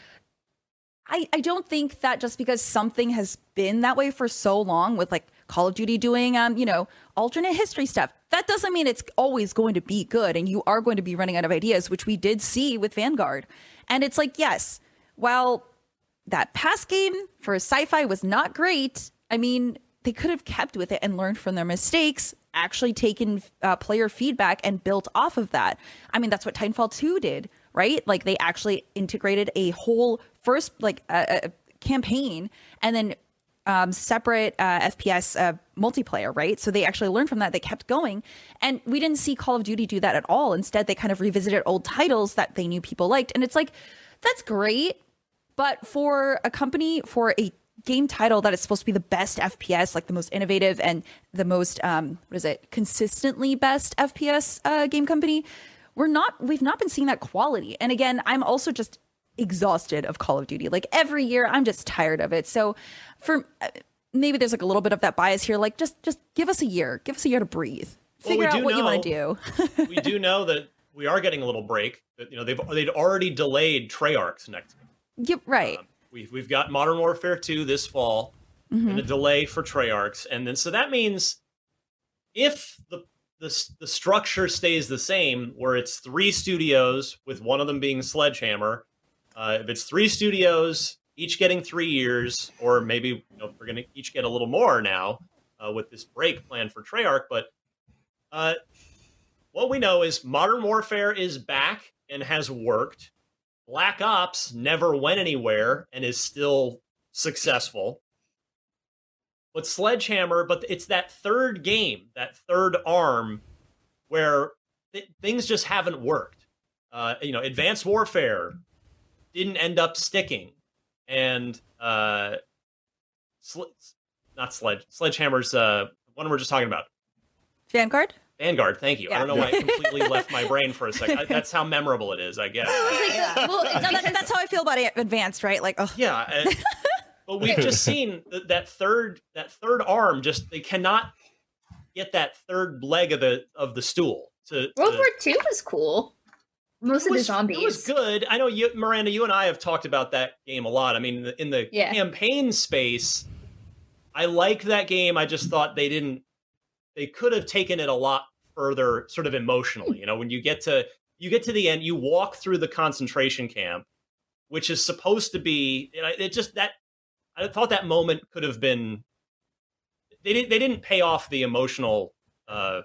S2: I, I don't think that just because something has been that way for so long with like Call of Duty doing, um, you know, alternate history stuff, that doesn't mean it's always going to be good. And you are going to be running out of ideas, which we did see with Vanguard. And it's like, yes, while that past game for sci-fi was not great, I mean, they could have kept with it and learned from their mistakes, actually taken uh, player feedback and built off of that. I mean, that's what Titanfall two did, right? Like they actually integrated a whole first like uh, a campaign and then um, separate uh, F P S uh, multiplayer, right? So they actually learned from that. They kept going. And we didn't see Call of Duty do that at all. Instead, they kind of revisited old titles that they knew people liked. And it's like, that's great. But for a company, for a game title that is supposed to be the best F P S, like the most innovative and the most, um, what is it, consistently best F P S uh, game company, we're not, we've not been seeing that quality. And again, I'm also just exhausted of Call of Duty. Like every year, I'm just tired of it. So for uh, maybe there's like a little bit of that bias here. Like just, just give us a year, give us a year to breathe, figure
S1: well,
S2: out what
S1: know,
S2: you want to do.
S1: We do know that we are getting a little break. That you know they've they'd already delayed Treyarch's next game.
S2: Yep, right.
S1: Um, we've we've got Modern Warfare two this fall, mm-hmm. and a delay for Treyarch's, and then so that means if the the the structure stays the same, where it's three studios with one of them being Sledgehammer. Uh, if it's three studios, each getting three years, or maybe you know, we're going to each get a little more now uh, with this break plan for Treyarch. But uh, what we know is Modern Warfare is back and has worked. Black Ops never went anywhere and is still successful. But Sledgehammer, but it's that third game, that third arm, where th- things just haven't worked. Uh, you know, Advanced Warfare didn't end up sticking, and uh, sl- not Sledge Sledgehammer's uh, one we're just talking about.
S2: Vanguard.
S1: Vanguard. Thank you.
S2: Yeah.
S1: I don't know why it completely left my brain for a second. I, that's how memorable it is, I guess.
S2: Yeah. Well, no, that's, that's how I feel about it, Advanced, right? Like, oh.
S1: Yeah. Uh, But we've just seen that, that third that third arm. Just they cannot get that third leg of the of the stool. To,
S7: World
S1: to,
S7: War Two was cool. Most
S1: it
S7: of
S1: was,
S7: the zombies.
S1: It was good. I know you, Miranda. You and I have talked about that game a lot. I mean, in the, in the
S7: Yeah.
S1: campaign space, I like that game. I just thought they didn't. They could have taken it a lot further, sort of emotionally. You know, when you get to you get to the end, you walk through the concentration camp, which is supposed to be. It just that I thought that moment could have been. They didn't. They didn't pay off the emotional. Uh,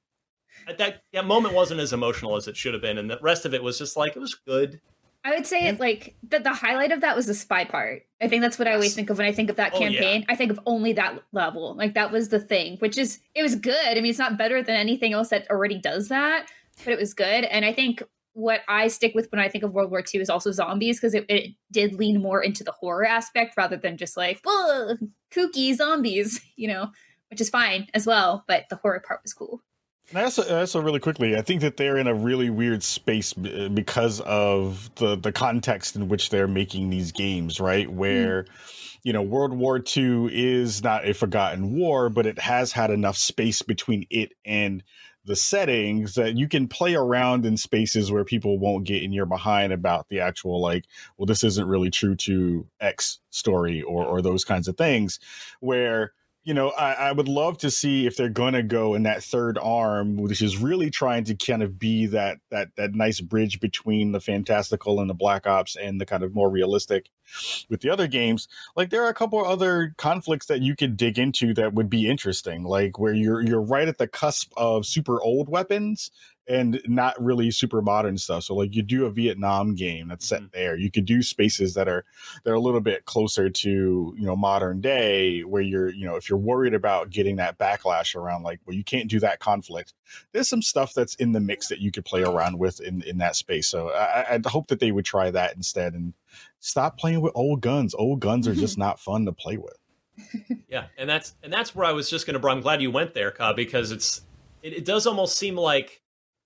S1: that that moment wasn't as emotional as it should have been, and the rest of it was just like it was good.
S7: I would say it like the, the highlight of that was the spy part. I think that's what I always think of when I think of that
S1: Oh,
S7: campaign.
S1: yeah.
S7: I think of only that level. Like that was the thing, which is it was good. I mean, it's not better than anything else that already does that, but it was good. And I think what I stick with when I think of World War Two is also zombies because it, it did lean more into the horror aspect rather than just like, whoa, kooky zombies, you know, which is fine as well. But the horror part was cool.
S6: And also, also, really quickly, I think that they're in a really weird space b- because of the the context in which they're making these games, right? Where, mm. you know, World War Two is not a forgotten war, but it has had enough space between it and the settings that you can play around in spaces where people won't get in your behind about the actual, like, well, this isn't really true to X story or or those kinds of things, where. You know, I, I would love to see if they're going to go in that third arm, which is really trying to kind of be that that that nice bridge between the fantastical and the Black Ops and the kind of more realistic with the other games. Like there are a couple of other conflicts that you could dig into that would be interesting, like where you're you're right at the cusp of super old weapons and not really super modern stuff. So like you do a Vietnam game that's set mm-hmm. there. You could do spaces that are that are a little bit closer to, you know, modern day where you're, you know, if you're worried about getting that backlash around like, well, you can't do that conflict. There's some stuff that's in the mix that you could play around with in, in that space. So I, I'd hope that they would try that instead and stop playing with old guns. Old guns are just not fun to play with.
S1: Yeah. And that's, and that's where I was just going to, I'm glad you went there, Ka, because it's, it, it does almost seem like,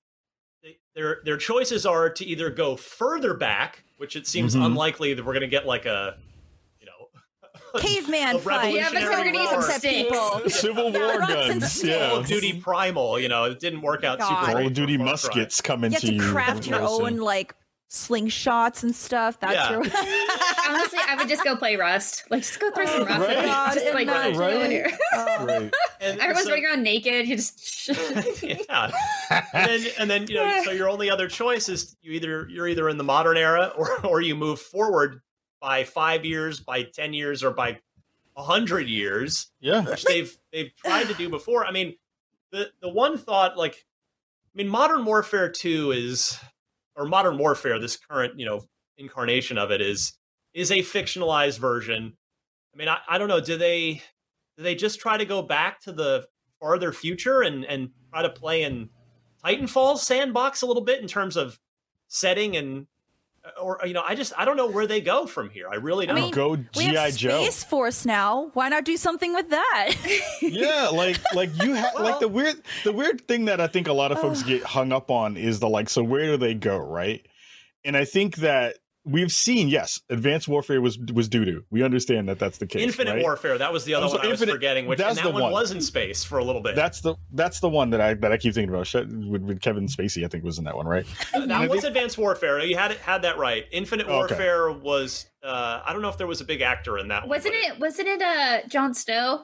S1: Their their choices are to either go further back, which it seems mm-hmm. unlikely that we're going to get like a, you know,
S2: caveman
S1: a
S2: fight.
S7: Yeah, but we're going to use some people.
S6: Civil War guns. Yeah.
S1: Call of Duty Primal. You know, it didn't work out
S2: God.
S1: super.
S6: Call
S1: great
S6: of Duty
S1: for
S6: muskets come into
S2: you.
S6: you.
S2: have to craft your own like slingshots and stuff. That's
S1: yeah.
S2: your.
S7: Honestly, I would just go play Rust. Like, just go throw some Rust.
S6: Right?
S7: God, just like
S6: right, right.
S7: here.
S2: Oh.
S6: right.
S1: And
S7: Everyone's
S1: so,
S7: running around naked. You just
S1: yeah, and then and then you know, so your only other choice is you either you're either in the modern era or or you move forward by five years, by ten years, or by a hundred years.
S6: Yeah,
S1: which they've they've tried to do before. I mean, the the one thought, like, I mean, Modern Warfare two is, or Modern Warfare, this current you know incarnation of it is is a fictionalized version. I mean, I, I don't know. Do they do they just try to go back to the farther future and and try to play in Titanfall's sandbox a little bit in terms of setting and or you know I just I don't know where they go from here. I really don't.
S2: I mean,
S6: go
S2: we
S6: G I
S2: have
S6: Joe.
S2: Space Force now. Why not do something with that?
S6: Yeah, like like you have
S1: well,
S6: like the weird the weird thing that I think a lot of folks get hung up on is the like, so where do they go, right? And I think that we've seen, yes, Advanced Warfare was was doo-doo. We understand that that's the case.
S1: Infinite
S6: right?
S1: Warfare, that was the other
S6: Oh, so
S1: one I was
S6: Infinite-
S1: forgetting, which
S6: that's
S1: and that
S6: the
S1: one,
S6: one.
S1: was in space for a little bit.
S6: That's the that's the one that I that I keep thinking about. Shit, With, with Kevin Spacey, I think was in that one, right?
S1: that was Advanced Warfare. You had it had that right. Infinite
S6: Oh, okay.
S1: Warfare was uh, I don't know if there was a big actor in that one.
S7: wasn't
S1: but
S7: it? Wasn't it? Uh, Jon Snow.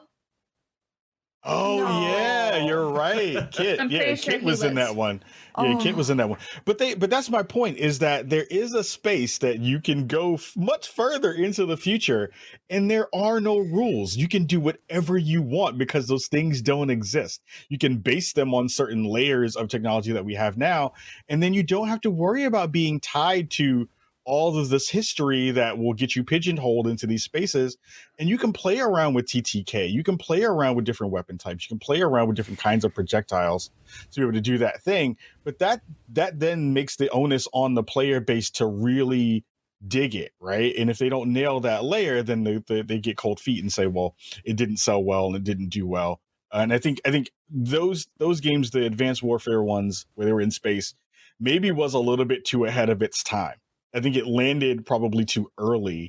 S6: Oh
S2: No.
S6: yeah, you're right. Kit,
S7: I'm
S6: yeah,
S7: pretty
S6: Kit
S7: sure he
S6: was in
S7: was.
S6: that one. Yeah,
S2: Oh.
S6: Kit was in that one. But they, but that's my point is that there is a space that you can go f- much further into the future, and there are no rules. You can do whatever you want because those things don't exist. You can base them on certain layers of technology that we have now, and then you don't have to worry about being tied to all of this history that will get you pigeonholed into these spaces. And you can play around with T T K. You can play around with different weapon types. You can play around with different kinds of projectiles to be able to do that thing. But that that then makes the onus on the player base to really dig it, right? And if they don't nail that layer, then they, they, they get cold feet and say, well, it didn't sell well and it didn't do well. And I think I think those those games, the Advanced Warfare ones where they were in space, maybe was a little bit too ahead of its time. I think it landed probably too early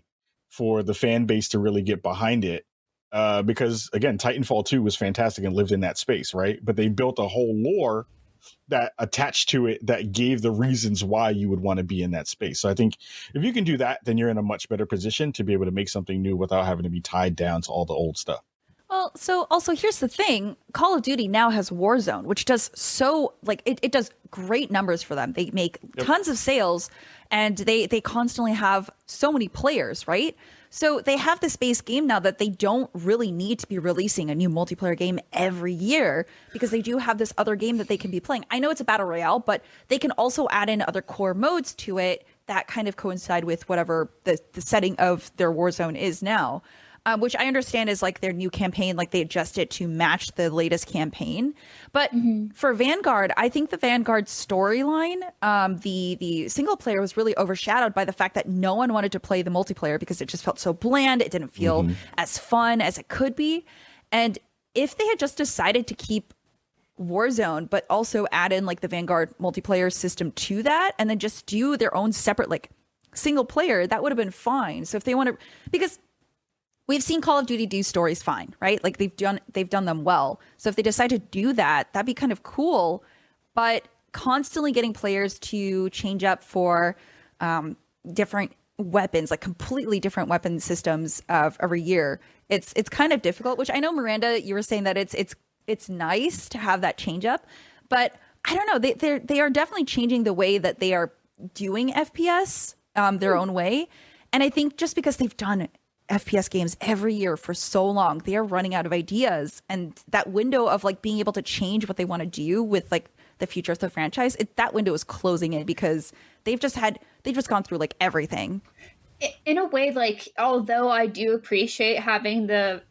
S6: for the fan base to really get behind it. Uh, because again, Titanfall two was fantastic and lived in that space, right? But they built a whole lore that attached to it that gave the reasons why you would want to be in that space. So I think if you can do that, then you're in a much better position to be able to make something new without having to be tied down to all the old stuff.
S2: Well, so also here's the thing. Call of Duty now has Warzone, which does so like it, it does great numbers for them. They make yep. tons of sales and they they constantly have so many players, right? So they have this base game now that they don't really need to be releasing a new multiplayer game every year because they do have this other game that they can be playing. I know it's a battle royale, but they can also add in other core modes to it that kind of coincide with whatever the, the setting of their Warzone is now. Um, which I understand is like their new campaign, like they adjust it to match the latest campaign. But mm-hmm. for Vanguard, I think the Vanguard storyline, um, the the single player was really overshadowed by the fact that no one wanted to play the multiplayer because it just felt so bland. It didn't feel mm-hmm. as fun as it could be. And if they had just decided to keep Warzone, but also add in like the Vanguard multiplayer system to that, and then just do their own separate like single player, that would have been fine. So if they want to, because we've seen Call of Duty do stories fine, right? Like they've done they've done them well. So if they decide to do that, that'd be kind of cool. But constantly getting players to change up for um, different weapons, like completely different weapon systems of every year, it's it's kind of difficult. Which I know, Miranda, you were saying that it's it's it's nice to have that change up, but I don't know. They they they are definitely changing the way that they are doing F P S um, their own way, and I think just because they've done it. F P S games every year for so long, they are running out of ideas, and that window of like being able to change what they want to do with like the future of the franchise, it, that window is closing in because they've just had they've just gone through like everything.
S7: In a way, like although I do appreciate having the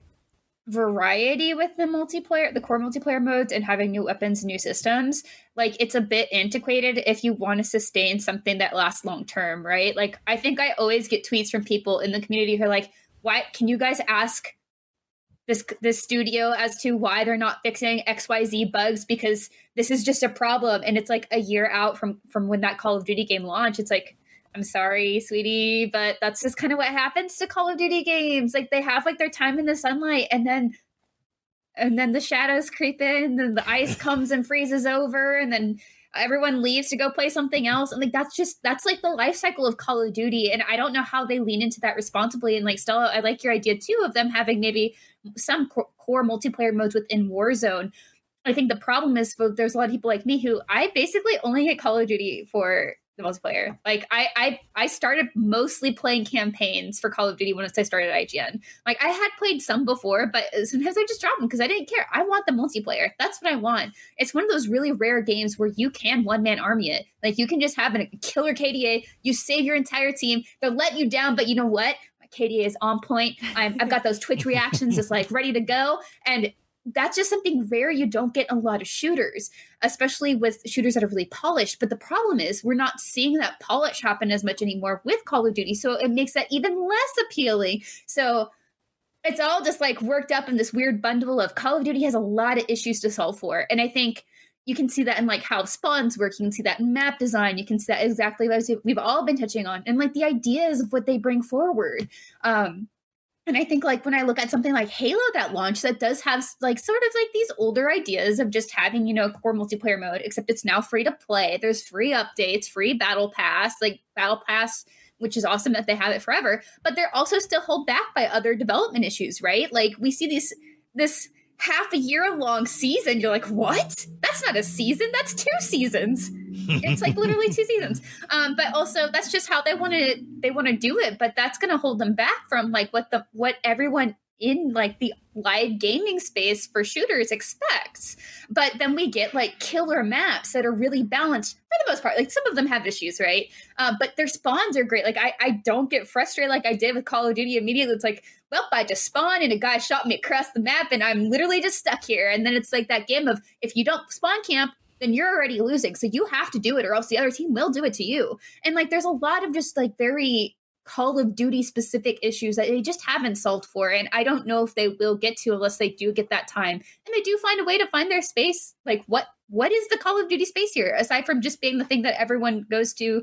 S7: variety with the multiplayer, the core multiplayer modes, and having new weapons and new systems, like it's a bit antiquated if you want to sustain something that lasts long term, right? Like I think I always get tweets from people in the community who are like, why can you guys ask this this studio as to why they're not fixing X Y Z bugs, because this is just a problem. And it's like a year out from from when that Call of Duty game launched. It's like, I'm sorry, sweetie, but that's just kind of what happens to Call of Duty games. Like they have like their time in the sunlight, and then and then the shadows creep in, and then the ice comes and freezes over, and then everyone leaves to go play something else. And like that's just that's like the life cycle of Call of Duty. And I don't know how they lean into that responsibly. And like Stella, I like your idea too of them having maybe some core, core multiplayer modes within Warzone. I think the problem is there's a lot of people like me who I basically only get Call of Duty for the multiplayer. Like I, I, I started mostly playing campaigns for Call of Duty once I started I G N. Like I had played some before, but sometimes I just drop them because I didn't care. I want the multiplayer. That's what I want. It's one of those really rare games where you can one man army it. Like you can just have a killer K D A. You save your entire team. They'll let you down, but you know what? My K D A is on point. I'm, I've got those Twitch reactions just like ready to go. And that's just something rare you don't get in a lot of shooters, especially with shooters that are really polished. But the problem is we're not seeing that polish happen as much anymore with Call of Duty. So it makes that even less appealing. So it's all just like worked up in this weird bundle of Call of Duty has a lot of issues to solve for. And I think you can see that in like how spawns work. You can see that in map design. You can see that exactly what we've all been touching on. And like the ideas of what they bring forward. Um, And I think like when I look at something like Halo that launched, that does have like sort of like these older ideas of just having, you know, a core multiplayer mode, except it's now free to play. There's free updates, free battle pass, like battle pass, which is awesome that they have it forever. But they're also still held back by other development issues, right? Like we see these this half a year long season. You're like, what? That's not a season. That's two seasons. It's like literally two seasons. Um, but also that's just how they want to they want to do it. But that's going to hold them back from like what the what everyone in like the live gaming space for shooters expects. But then we get like killer maps that are really balanced for the most part. Like some of them have issues, right? Uh, but their spawns are great. Like I, I don't get frustrated like I did with Call of Duty immediately. It's like, well, I just spawned and a guy shot me across the map and I'm literally just stuck here. And then it's like that game of if you don't spawn camp, then you're already losing. So you have to do it or else the other team will do it to you. And like there's a lot of just like very Call of Duty specific issues that they just haven't solved for. And I don't know if they will get to unless they do get that time. And they do find a way to find their space. Like what what is the Call of Duty space here? Aside from just being the thing that everyone goes to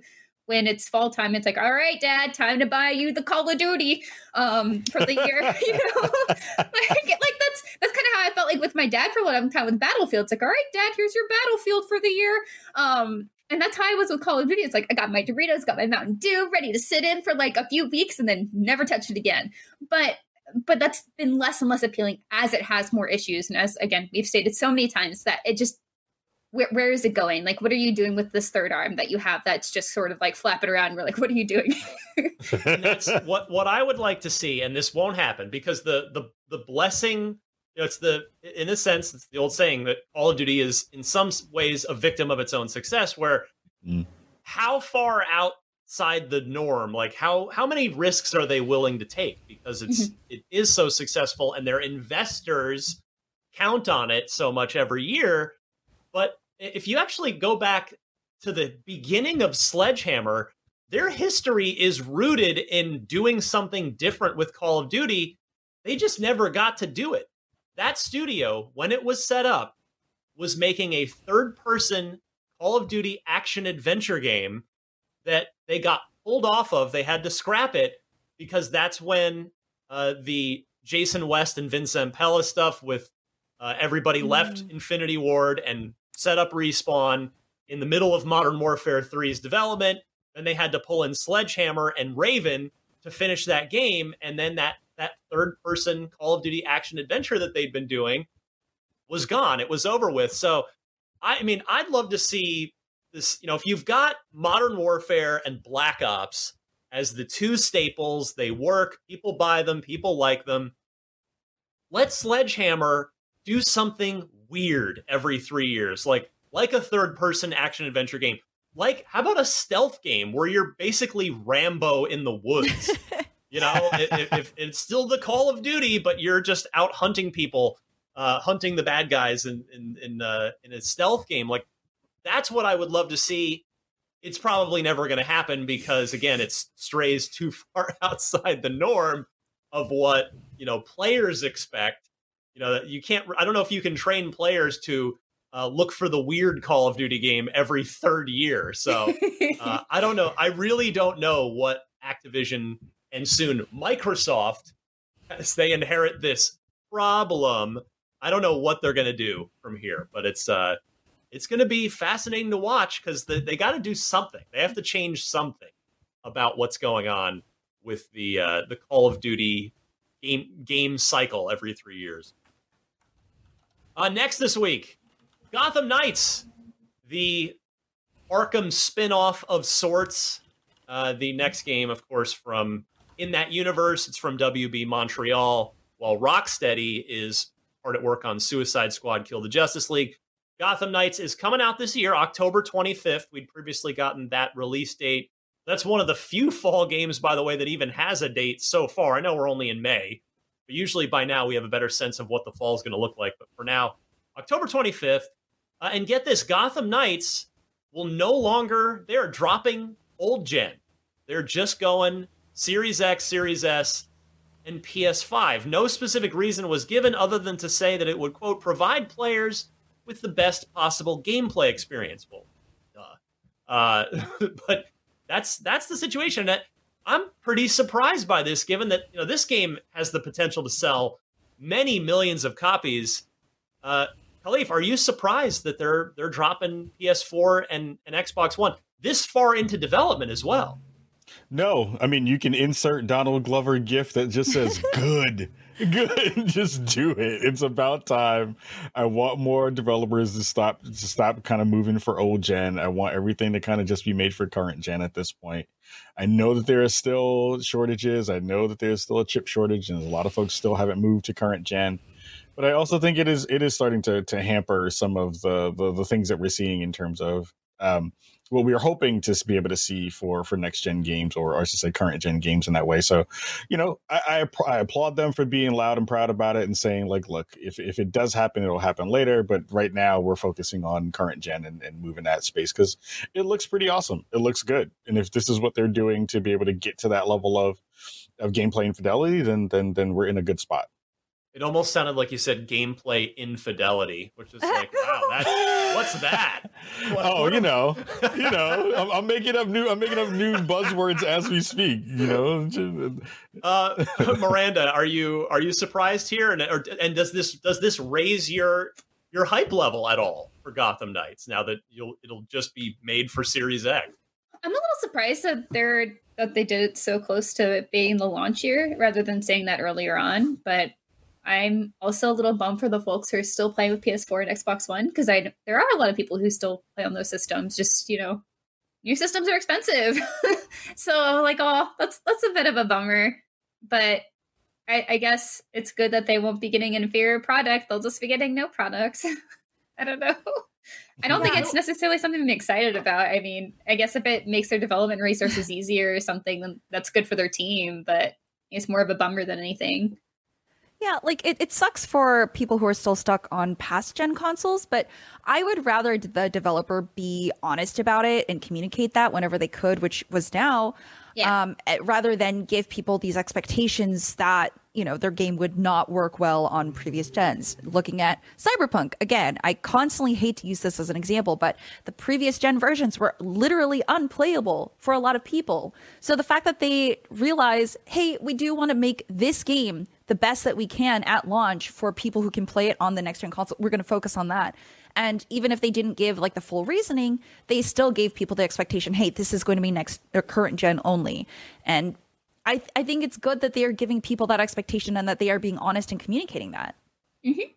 S7: when it's fall time, it's like, all right, Dad, time to buy you the Call of Duty um, for the year. You know, like, like that's that's kind of how I felt like with my dad for a long time with Battlefield. It's like, all right, Dad, here's your Battlefield for the year. Um, and that's how I was with Call of Duty. It's like I got my Doritos, got my Mountain Dew, ready to sit in for like a few weeks and then never touch it again. But but that's been less and less appealing as it has more issues, and as again we've stated so many times that it just. Where, where is it going? Like, what are you doing with this third arm that you have that's just sort of like flapping around? We're like, what are you doing?
S1: And that's what what I would like to see, and this won't happen because the the the blessing, you know, it's the in a sense, it's the old saying that Call of Duty is in some ways a victim of its own success. Where mm. how far outside the norm, like how how many risks are they willing to take because it's mm-hmm. it is so successful and their investors count on it so much every year. But if you actually go back to the beginning of Sledgehammer, their history is rooted in doing something different with Call of Duty. They just never got to do it. That studio, when it was set up, was making a third-person Call of Duty action-adventure game that they got pulled off of. They had to scrap it because that's when uh, the Jason West and Vince Zampella stuff with uh, everybody mm. left Infinity Ward and set up Respawn in the middle of Modern Warfare three's development. Then they had to pull in Sledgehammer and Raven to finish that game. And then that, that third-person Call of Duty action-adventure that they'd been doing was gone. It was over with. So, I mean, I'd love to see this, you know, if you've got Modern Warfare and Black Ops as the two staples, they work, people buy them, people like them. Let Sledgehammer do something weird every three years, like like a third-person action-adventure game. Like, how about a stealth game where you're basically Rambo in the woods? You know, if, if it's still the Call of Duty, but you're just out hunting people, uh, hunting the bad guys in in in, uh, in a stealth game. Like, that's what I would love to see. It's probably never going to happen because, again, it strays too far outside the norm of what, you know, players expect. You know, you can't, I don't know if you can train players to uh, look for the weird Call of Duty game every third year. So uh, I don't know. I really don't know what Activision and soon Microsoft, as they inherit this problem, I don't know what they're going to do from here. But it's uh, it's going to be fascinating to watch because the, they got to do something. They have to change something about what's going on with the uh, the Call of Duty game, game cycle every three years. Uh, next this week, Gotham Knights, the Arkham spin-off of sorts. Uh, the next game, of course, from in that universe, it's from W B Montreal, while Rocksteady is hard at work on Suicide Squad, Kill the Justice League. Gotham Knights is coming out this year, October twenty-fifth. We'd previously gotten that release date. That's one of the few fall games, by the way, that even has a date so far. I know we're only in May. But usually by now we have a better sense of what the fall is going to look like. But for now, October twenty-fifth. Uh, and get this, Gotham Knights will no longer, they're dropping old gen. They're just going Series X, Series S, and P S five. No specific reason was given other than to say that it would, quote, provide players with the best possible gameplay experience. Well, duh. Uh, but that's that's the situation. That I'm pretty surprised by this, given that, you know, this game has the potential to sell many millions of copies. Uh, Khalif, are you surprised that they're they're dropping P S four and, and Xbox One this far into development as well?
S6: No, I mean, you can insert Donald Glover gif that just says good. Good, just do it. It's about time. I want more developers to stop to stop kind of moving for old gen. I want everything to kind of just be made for current gen at this point. I know that there are still shortages. I know that there's still a chip shortage, and a lot of folks still haven't moved to current gen. But I also think it is it is starting to to hamper some of the the, the things that we're seeing in terms of um, what we are hoping to be able to see for for next gen games, or, or I should say current gen games in that way. So, you know, I, I, I applaud them for being loud and proud about it and saying, like, look, if, if it does happen, it'll happen later. But right now we're focusing on current gen and, and moving that space because it looks pretty awesome. It looks good. And if this is what they're doing to be able to get to that level of of gameplay and fidelity, then then then we're in a good spot.
S1: It almost sounded like you said gameplay infidelity, which is like, wow, that's what's that? What,
S6: oh,
S1: what
S6: you know, you know, I'm, I'm making up new, I'm making up new buzzwords as we speak. You know,
S1: uh, Miranda, are you are you surprised here? And or, and does this does this raise your your hype level at all for Gotham Knights now that you'll it'll just be made for Series X?
S7: I'm a little surprised that they're that they did it so close to it being the launch year rather than saying that earlier on, but. I'm also a little bummed for the folks who are still playing with P S four and Xbox One because I there are a lot of people who still play on those systems. Just, you know, new systems are expensive, so I'm like, oh, that's that's a bit of a bummer. But I, I guess it's good that they won't be getting an inferior product; they'll just be getting no products. I don't know. I don't
S2: Yeah.
S7: think it's necessarily something I'm excited about. I mean, I guess if it makes their development resources easier or something, then that's good for their team. But it's more of a bummer than anything.
S2: Yeah, like it, it sucks for people who are still stuck on past gen consoles, but I would rather the developer be honest about it and communicate that whenever they could, which was now,
S7: Yeah.
S2: um, eh, rather than give people these expectations that, you know, their game would not work well on previous gens. Looking at Cyberpunk, again, I constantly hate to use this as an example, but the previous gen versions were literally unplayable for a lot of people. So the fact that they realize, hey, we do want to make this game the best that we can at launch for people who can play it on the next gen console. We're going to focus on that. And even if they didn't give like the full reasoning, they still gave people the expectation, hey, this is going to be next or current gen only. And I, I think it's good that they are giving people that expectation and that they are being honest and communicating that.
S7: Mm-hmm.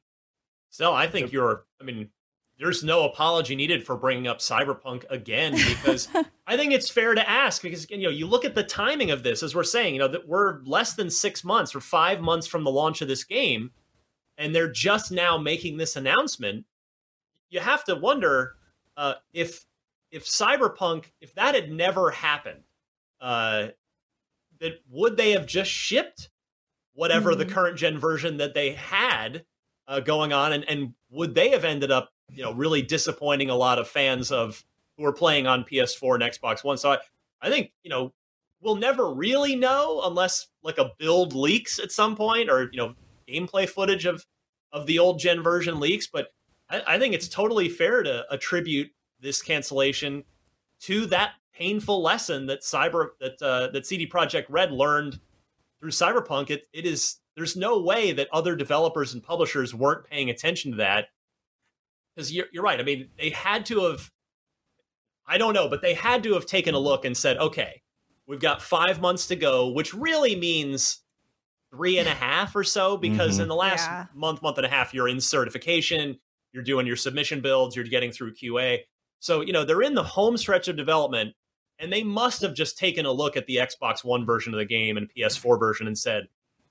S1: So I think you're, I mean, there's no apology needed for bringing up Cyberpunk again, because I think it's fair to ask, because, you know, you look at the timing of this, as we're saying, you know, that we're less than six months or five months from the launch of this game, and they're just now making this announcement. You have to wonder uh, if, if Cyberpunk, if that had never happened, uh, that would they have just shipped whatever mm-hmm. the current gen version that they had uh, going on, and, and would they have ended up, you know, really disappointing a lot of fans of who are playing on P S four and Xbox One? So I, I think, you know, we'll never really know unless like a build leaks at some point, or, you know, gameplay footage of, of the old gen version leaks. But I, I think it's totally fair to attribute this cancellation to that painful lesson that cyber that uh, that C D Projekt Red learned through Cyberpunk. It it is there's no way that other developers and publishers weren't paying attention to that. Because you're, you're right. I mean, they had to have, I don't know, but they had to have taken a look and said, okay, we've got five months to go, which really means three and a half or so, because mm-hmm. in the last
S2: yeah.
S1: month, month and a half, you're in certification, you're doing your submission builds, you're getting through Q A. So, you know, they're in the home stretch of development, and they must have just taken a look at the Xbox One version of the game and P S four version and said,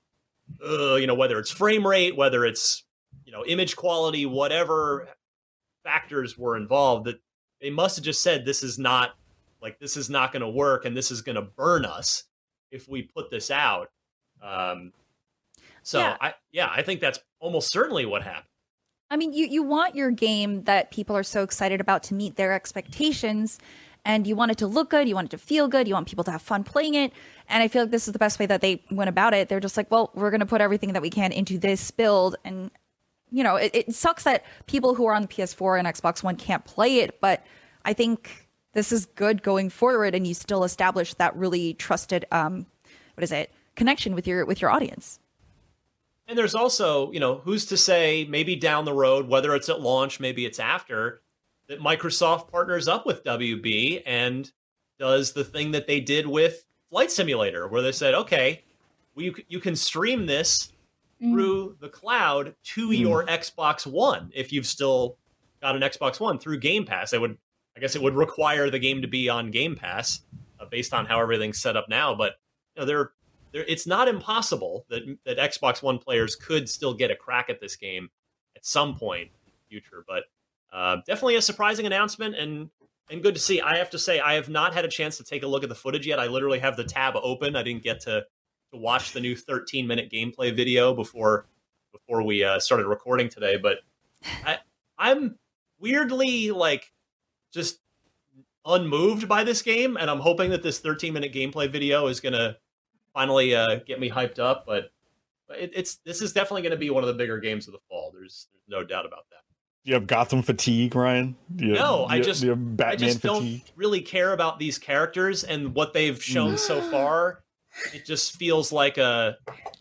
S1: uh, you know, whether it's frame rate, whether it's, you know, image quality, whatever factors were involved, that they must have just said, this is not like, this is not going to work, and this is going to burn us if we put this out. Um, so
S2: yeah.
S1: I, yeah, I think that's almost certainly what happened.
S2: I mean, you, you want your game that people are so excited about to meet their expectations, and you want it to look good, you want it to feel good, you want people to have fun playing it. And I feel like this is the best way that they went about it. They're just like, well, we're going to put everything that we can into this build. And, you know, it, it sucks that people who are on the P S four and Xbox One can't play it, but I think this is good going forward, and you still establish that really trusted, um, what is it, connection with your with your audience.
S1: And there's also, you know, who's to say maybe down the road, whether it's at launch, maybe it's after, that Microsoft partners up with W B and does the thing that they did with Flight Simulator, where they said, okay, we, you can stream this mm. through the cloud to mm. your Xbox One. If you've still got an Xbox One through Game Pass, it would, I guess it would require the game to be on Game Pass uh, based on how everything's set up now. But, you know, they're, they're, it's not impossible that, that Xbox One players could still get a crack at this game at some point in the future. But uh, definitely a surprising announcement, and and good to see. I have to say, I have not had a chance to take a look at the footage yet. I literally have the tab open. I didn't get to, to watch the new thirteen minute gameplay video before before we uh, started recording today. But I, I'm weirdly like just unmoved by this game, and I'm hoping that this thirteen minute gameplay video is going to finally uh, get me hyped up. But it, it's this is definitely going to be one of the bigger games of the fall. There's, there's no doubt about that.
S6: Do you have Gotham fatigue, Ryan? Do you,
S1: no,
S6: do
S1: I
S6: you,
S1: just
S6: do you have Batman
S1: I just
S6: fatigue?
S1: don't really care about these characters and what they've shown so far. It just feels like a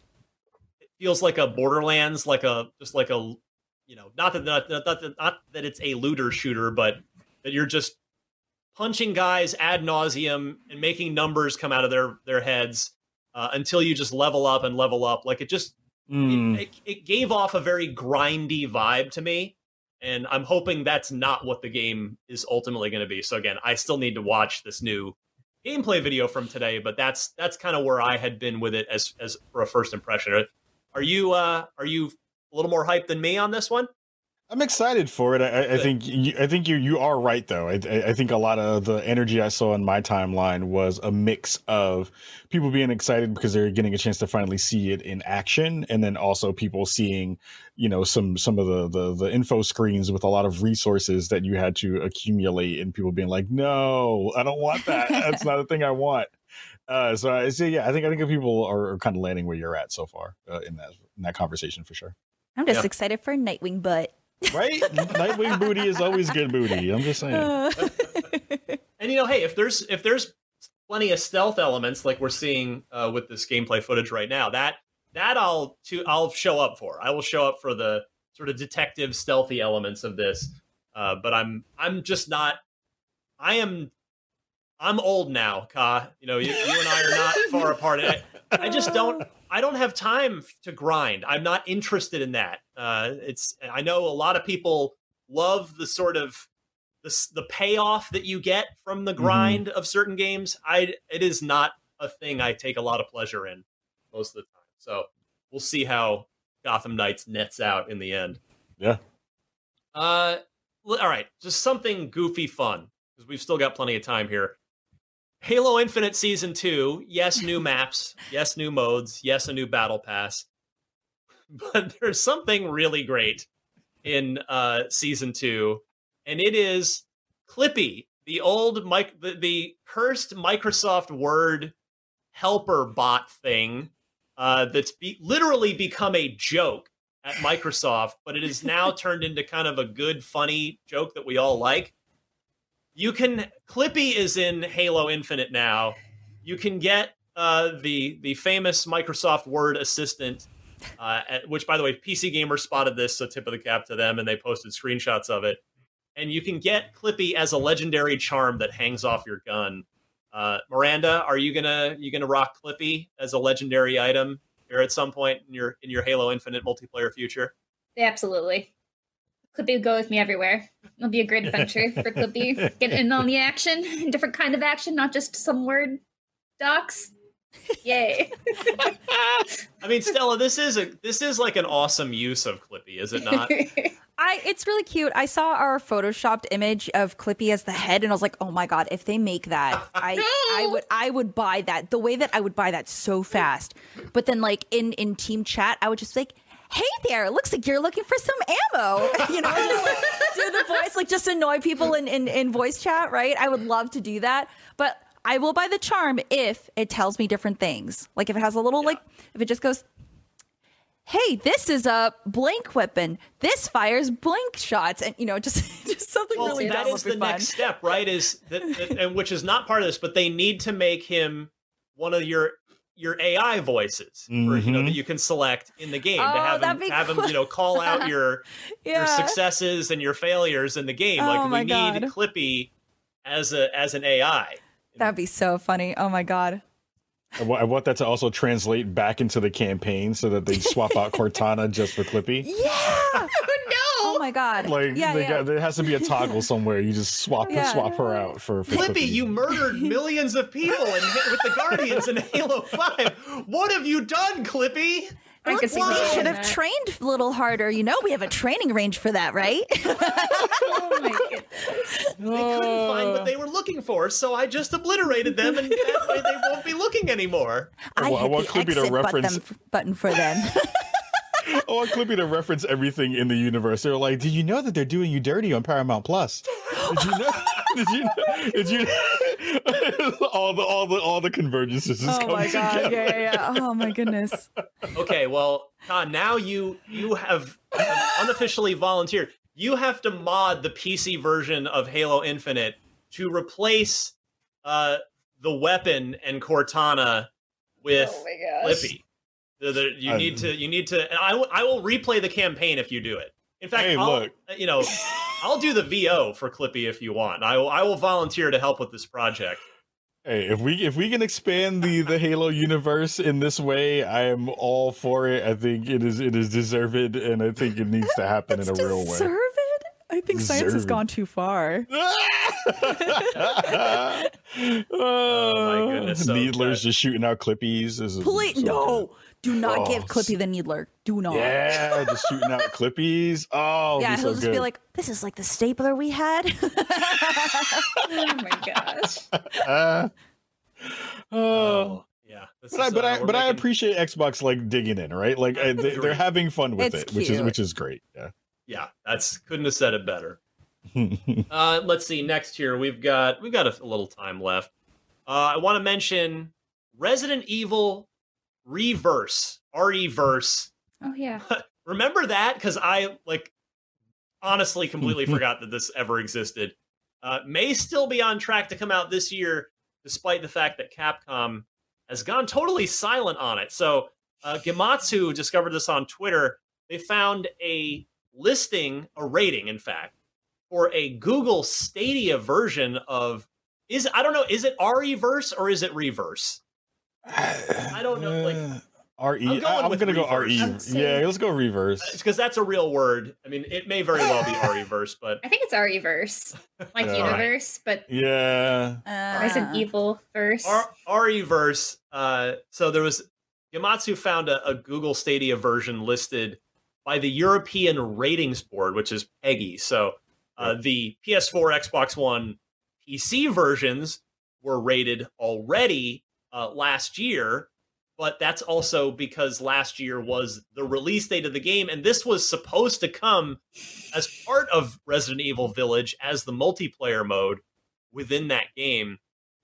S1: it feels like a Borderlands, like a just like a you know, not that not, not, that, not that it's a looter shooter, but that you're just punching guys ad nauseum and making numbers come out of their their heads uh, until you just level up and level up. Like it just
S6: Mm.
S1: it, it, it gave off a very grindy vibe to me, and I'm hoping that's not what the game is ultimately going to be. So again, I still need to watch this new gameplay video from today, but that's that's kind of where I had been with it as as for a first impression. Are you uh, are you a little more hyped than me on this one?
S6: I'm excited for it. I, I think you, I think you you are right though. I, I think a lot of the energy I saw in my timeline was a mix of people being excited because they're getting a chance to finally see it in action, and then also people seeing, you know, some some of the the, the info screens with a lot of resources that you had to accumulate, and people being like, "No, I don't want that. That's not a thing I want." Uh, so I so yeah, I think I think people are, are kind of landing where you're at so far uh, in that in that conversation for sure.
S5: I'm just
S1: Yeah.
S5: excited for Nightwing butt.
S6: Right? Nightwing booty is always good booty. I'm just saying.
S5: Uh,
S1: And you know, hey, if there's if there's plenty of stealth elements like we're seeing uh, with this gameplay footage right now, that that I'll to I'll show up for. I will show up for the sort of detective stealthy elements of this. Uh, but I'm I'm just not. I am. I'm old now, Ka. You know, you, you and I are not far apart. I, I just don't. I don't have time to grind. I'm not interested in that. Uh, it's. I know a lot of people love the sort of the the payoff that you get from the grind mm-hmm. of certain games. I. It is not a thing I take a lot of pleasure in most of the time. So we'll see how Gotham Knights nets out in the end.
S6: Yeah.
S1: Uh. All right. Just something goofy fun because we've still got plenty of time here. Halo Infinite Season two, yes, new maps, yes, new modes, yes, a new battle pass. But there's something really great in uh, Season two, and it is Clippy, the old, mic- the, the cursed Microsoft Word helper bot thing uh, that's be- literally become a joke at Microsoft, but it is now turned into kind of a good, funny joke that we all like. You can Clippy is in Halo Infinite now. You can get uh, the the famous Microsoft Word assistant, uh, at, which by the way, P C Gamer spotted this, so tip of the cap to them, and they posted screenshots of it. And you can get Clippy as a legendary charm that hangs off your gun. Uh, Miranda, are you gonna you gonna rock Clippy as a legendary item here at some point in your in your Halo Infinite multiplayer future?
S7: Absolutely. Clippy will go with me everywhere. It'll be a great adventure for Clippy. Get in on the action, different kind of action, not just some word docs. Yay!
S1: I mean, Stella, this is a this is like an awesome use of Clippy, is it not?
S2: I it's really cute. I saw our photoshopped image of Clippy as the head, and I was like, "Oh my god! If they make that, I I would I would buy that. The way that I would buy that so fast." But then, like in in team chat, I would just like, "Hey there! Looks like you're looking for some ammo." You know, just like do the voice, like just annoy people in in in voice chat, right? I would love to do that, but I will buy the charm if it tells me different things. Like if it has a little, yeah. like if it just goes, "Hey, this is a blank weapon. This fires blank shots," and you know, just just something
S1: well,
S2: really
S1: that
S2: dumb
S1: is
S2: would
S1: the
S2: be fun.
S1: next step, right? Is that, that, and which is not part of this, but they need to make him one of your your A I voices, mm-hmm. for, you know, that you can select in the game
S2: oh,
S1: to have him
S2: be
S1: have
S2: cool.
S1: him, you know, call out your
S2: yeah.
S1: your successes and your failures in the game.
S2: Oh,
S1: like we
S2: my
S1: need
S2: God.
S1: Clippy as a as an A I.
S2: That'd be so funny. Oh my god.
S6: I, w- I want that to also translate back into the campaign so that they swap out Cortana just for Clippy.
S2: Yeah.
S7: Oh
S2: my god.
S6: Like
S2: yeah,
S6: they
S2: yeah.
S6: got, there has to be a toggle somewhere. You just swap
S2: Yeah.
S6: swap her out for, for
S1: Clippy,
S6: Clippy.
S1: you murdered millions of people in, with the Guardians in Halo five. What have you done, Clippy?
S7: I
S2: Look,
S7: can see
S2: we
S7: that.
S2: should have trained a little harder. You know, we have a training range for that, right?
S7: Oh my goodness.
S1: They couldn't find what they were looking for, so I just obliterated them, and that way they won't be looking anymore.
S2: I,
S6: I
S2: hit
S6: want
S2: the
S6: Clippy to
S2: exit
S6: reference-
S2: button, button for them.
S6: I want Clippy to reference everything in the universe. They're like, "Did you know that they're doing you dirty on Paramount Plus? Did you know? Did you? Know, did you? all the all the all the convergences.
S2: Oh
S6: come
S2: my god!
S6: together.
S2: Yeah, yeah, yeah. Oh my goodness.
S1: Okay, well, Khan, now you you have unofficially volunteered. You have to mod the P C version of Halo Infinite to replace uh, the weapon and Cortana with
S7: Oh my gosh.
S1: Clippy. The, the, you
S6: Uh,
S1: need to. You need to. And I, w- I will replay the campaign if you do it. In fact,
S6: Hey,
S1: I'll,
S6: look.
S1: you know, I'll do the V O for Clippy if you want. I will. I will volunteer to help with this project.
S6: Hey, if we if we can expand the the Halo universe in this way, I am all for it. I think it is it is deserved, and I think it needs to happen in a real way.
S2: Deserve it? I think science has
S6: Deserved.
S2: gone too far.
S1: Oh, my goodness, so
S6: Needler's
S1: good.
S6: just shooting out Clippies. This is
S2: Please,
S6: so
S2: no. Do not
S6: Oh,
S2: give Clippy the Needler. Do not.
S6: good. Yeah, just shooting out Clippies. Oh,
S2: Yeah,
S6: be
S2: he'll
S6: so
S2: just
S6: good.
S2: be like, "This is like the stapler we had."
S7: Oh my gosh.
S6: Uh, oh.
S1: Oh, yeah. This
S6: But I,
S1: is,
S6: but
S1: uh,
S6: I,
S1: we're
S6: but I
S1: making-
S6: appreciate Xbox like digging in, right? Like I, they, they're
S1: Agreed.
S6: having fun with
S2: It's
S6: it, which is
S2: cute.
S6: which is great. Yeah.
S1: Yeah, that's couldn't have said it better. Uh, let's see. Next here, we've got we've got a, a little time left. Uh, I want to mention Resident Evil Reverse, R-E-Verse.
S7: Oh yeah.
S1: Remember that? Because I like honestly completely forgot that this ever existed. Uh, may still be on track to come out this year, despite the fact that Capcom has gone totally silent on it. So uh, Gematsu discovered this on Twitter. They found a listing, a rating, in fact, for a Google Stadia version of is I don't know, is it R-E-Verse or is it Reverse? I don't know, like-
S6: Uh, R E.
S1: I'm going
S6: I'm
S1: with
S6: gonna go R E.
S1: reverse.
S7: I'm saying-
S6: Yeah, let's go reverse.
S1: Because that's a real word. I mean, it may very well be R-E-Verse, but
S7: I think it's R-E-Verse. Like
S6: Yeah.
S7: universe, but
S6: Yeah.
S2: Uh,
S7: Resident Evil verse.
S1: R- R-E-Verse. Uh, so there was Gematsu found a, a Google Stadia version listed by the European Ratings Board, which is PEGI. So uh, the P S four, Xbox One, P C versions were rated already uh, last year, but that's also because last year was the release date of the game, and this was supposed to come as part of Resident Evil Village as the multiplayer mode within that game.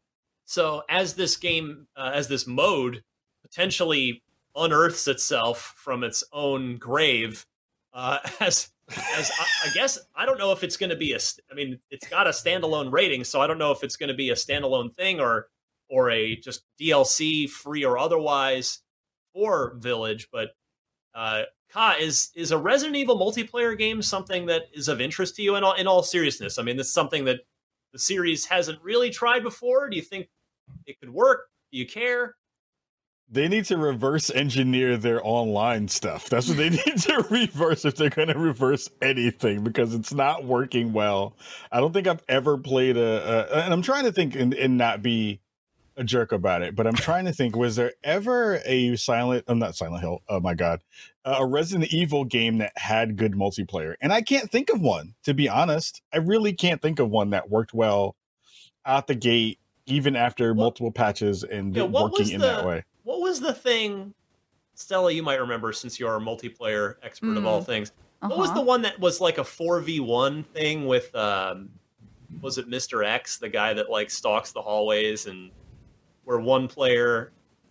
S1: So as this game, uh, as this mode potentially unearths itself from its own grave, uh, as as I, I guess I don't know if it's going to be a. st- I mean, it's got a standalone rating, so I don't know if it's going to be a standalone thing or or a just D L C, free or otherwise, for Village. But uh, Ka, is is a Resident Evil multiplayer game something that is of interest to you? In all in all seriousness, I mean, this is something that the series hasn't really tried before. Do you think it could work? Do you care?
S6: They need to reverse engineer their online stuff. That's what they need to reverse if they're going to reverse anything, because it's not working well. I don't think I've ever played a, a and I'm trying to think and, and not be a jerk about it, but I'm trying to think, was there ever a Silent, I'm not Silent Hill, oh my God, uh, a Resident Evil game that had good multiplayer? And I can't think of one, to be honest. I really can't think of one that worked well out the gate, even after
S1: What-
S6: multiple patches and
S1: Yeah, what was
S6: working in
S1: the-
S6: that way.
S1: What was the thing, Stella, you might remember since you're a multiplayer expert of all things. What was
S2: Uh-huh.
S1: the one that was like a four v one thing with, um, was it Mister X, the guy that like stalks the hallways and where one player,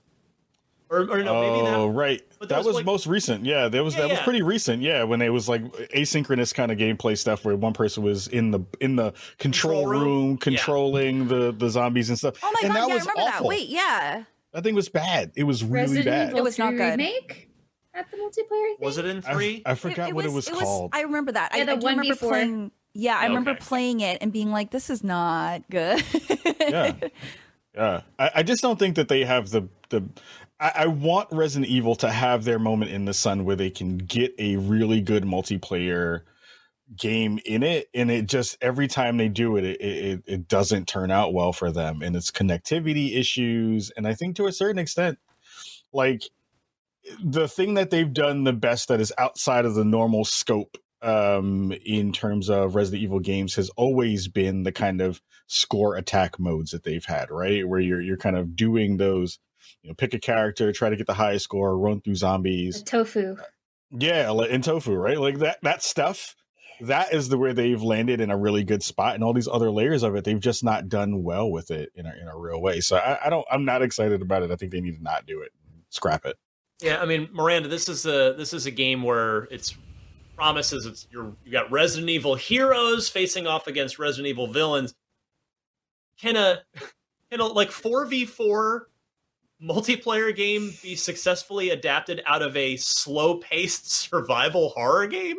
S1: or, or no, maybe
S6: Oh,
S1: that,
S6: right.
S1: but there
S6: That
S1: was,
S6: was
S1: like-
S6: most recent. Yeah, that was
S1: Yeah,
S6: that was
S1: yeah.
S6: pretty recent. Yeah, when it was like asynchronous kind of gameplay stuff where one person was in the in the control,
S1: Control room?
S6: room,
S1: Yeah.
S6: controlling the the zombies and stuff.
S2: Oh my
S6: and
S2: god,
S6: that
S2: yeah, I
S6: was
S2: remember
S6: awful.
S2: that. Wait, yeah.
S6: That thing was bad. It was really
S7: Resident
S6: bad.
S7: Evil
S2: It was not
S7: three
S2: good.
S7: remake at the multiplayer thing?
S1: was it in
S6: I,
S1: three?
S6: I forgot what it was, called.
S2: I remember that.
S7: Yeah,
S2: I,
S7: the
S2: I do
S7: one
S2: remember
S7: before.
S2: playing. Yeah, I
S1: Okay.
S2: remember playing it and being like, "This is not good."
S6: yeah, yeah. I, I just don't think that they have the the. I, I want Resident Evil to have their moment in the sun where they can get a really good multiplayer game in it, and it just every time they do it, it it, it doesn't turn out well for them, and it's connectivity issues, and I think to a certain extent, like the thing that they've done the best that is outside of the normal scope um in terms of Resident Evil games has always been the kind of score attack modes that they've had, right, where you're you're kind of doing those, you know, pick a character, try to get the highest score, run through
S7: The
S6: zombies.
S7: tofu.
S6: Yeah, like in Tofu, right? Like that that stuff that is the where they've landed in a really good spot, and all these other layers of it, they've just not done well with it in a, in a real way. So I, I don't, I'm not excited about it. I think they need to not do it, scrap it.
S1: Yeah, I mean, Miranda, this is a this is a game where it's promises it's you're you got Resident Evil heroes facing off against Resident Evil villains. Can a can a like four v four multiplayer game be successfully adapted out of a slow-paced survival horror game?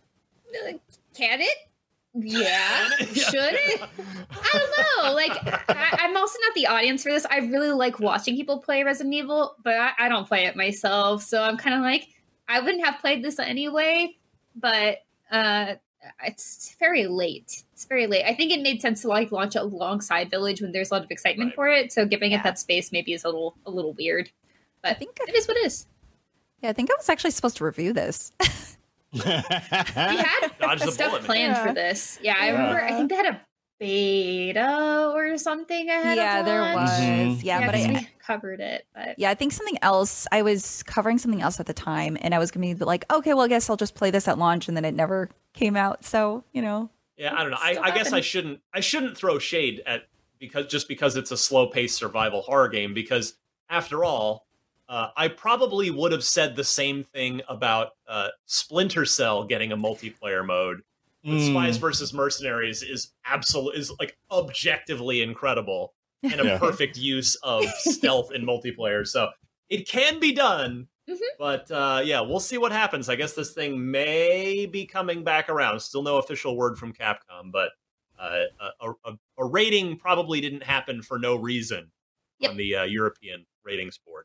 S7: Can it? Yeah. Should it? I don't know. Like, I, I'm also not the audience for this. I really like watching people play Resident Evil, but I, I don't play it myself. So I'm kind of like, I wouldn't have played this anyway, but uh, it's very late. It's very late. I think it made sense to like launch it alongside Village when there's a lot of excitement right. for it. So giving yeah. it that space maybe is a little a little weird. But I think it is what it is.
S2: Yeah, I think I was actually supposed to review this.
S7: We had
S1: Dodge the
S7: stuff
S1: bullet,
S7: planned
S2: yeah.
S7: for this. Yeah, I
S6: Yeah.
S7: remember. I think they had a beta or something ahead
S2: Yeah,
S7: of
S2: there
S7: launch.
S2: was.
S6: Mhm.
S2: Yeah,
S7: Yeah,
S2: but
S7: 'cause
S2: I,
S7: we covered it. But
S2: yeah, I think something else. I was covering something else at the time, and I was gonna be like, okay, well, I guess I'll just play this at launch, and then it never came out. So you know,
S1: Yeah, I don't know. I,
S7: Still
S1: I guess I
S7: happening.
S1: shouldn't I shouldn't throw shade at because just because it's a slow-paced survival horror game, because after all, uh, I probably would have said the same thing about uh, Splinter Cell getting a multiplayer mode. But
S6: Mm.
S1: Spies versus Mercenaries is absolute is like objectively incredible and a
S6: Yeah.
S1: perfect use of stealth in multiplayer. So it can be done,
S7: Mhm.
S1: but uh, yeah, we'll see what happens. I guess this thing may be coming back around. Still no official word from Capcom, but uh, a, a, a rating probably didn't happen for no reason
S7: Yep.
S1: on the uh, European ratings board.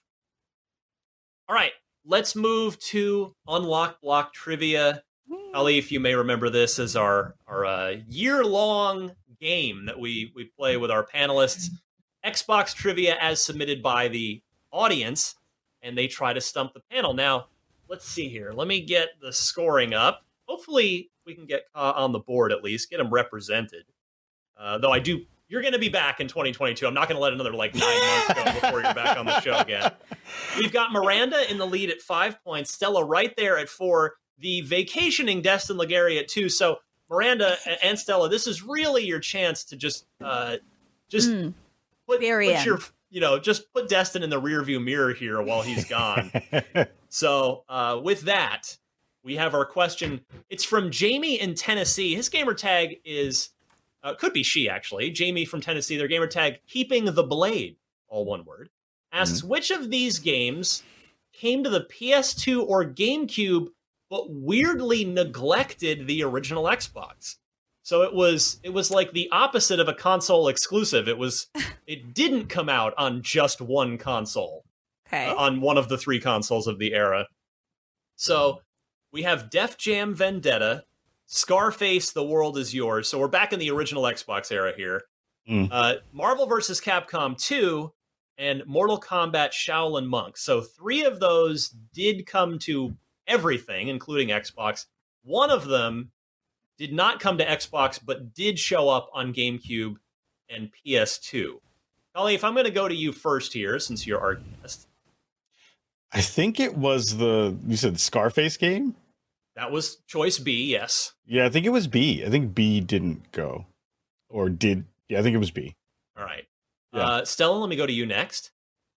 S1: All right, let's move to Unlock Block Trivia. Khalif, you may remember this as our our uh, year-long game that we we play with our panelists. Xbox trivia as submitted by the audience, and they try to stump the panel. Now, let's see here. Let me get the scoring up. Hopefully, we can get uh, on the board at least, get them represented. Uh, though I do, you're going to be back in twenty twenty-two. I'm not going to let another like nine months go before you're back on the show again. We've got Miranda in the lead at five points, Stella right there at four, the vacationing Destin Legary at two. So Miranda and Stella, this is really your chance to just uh, just
S2: Mm.
S1: put,
S2: Very
S1: put
S2: in.
S1: your you know just put Destin in the rearview mirror here while he's gone. So uh, with that, we have our question. It's from Jamie in Tennessee. His gamer tag is uh, could be she actually. Jamie from Tennessee. Their gamer tag Keeping the Blade, all one word. Asks
S6: Mhm.
S1: which of these games came to the P S two or GameCube, but weirdly neglected the original Xbox. So it was it was like the opposite of a console exclusive. It was it didn't come out on just one console,
S2: okay.
S1: uh, on one of the three consoles of the era. So we have Def Jam Vendetta, Scarface, The World Is Yours. So we're back in the original Xbox era here.
S6: Mm.
S1: Uh, Marvel versus. Capcom two and Mortal Kombat Shaolin Monk. So three of those did come to everything, including Xbox. One of them did not come to Xbox, but did show up on GameCube and P S two. Kali, if I'm going to go to you first here, since you're our guest,
S6: I think it was the, you said Scarface game?
S1: that was choice B, yes.
S6: Yeah, I think it was B. I think B didn't go. Or did, yeah, I think it was B.
S1: All right.
S6: Yeah.
S1: Uh, Stella, let me go to you next.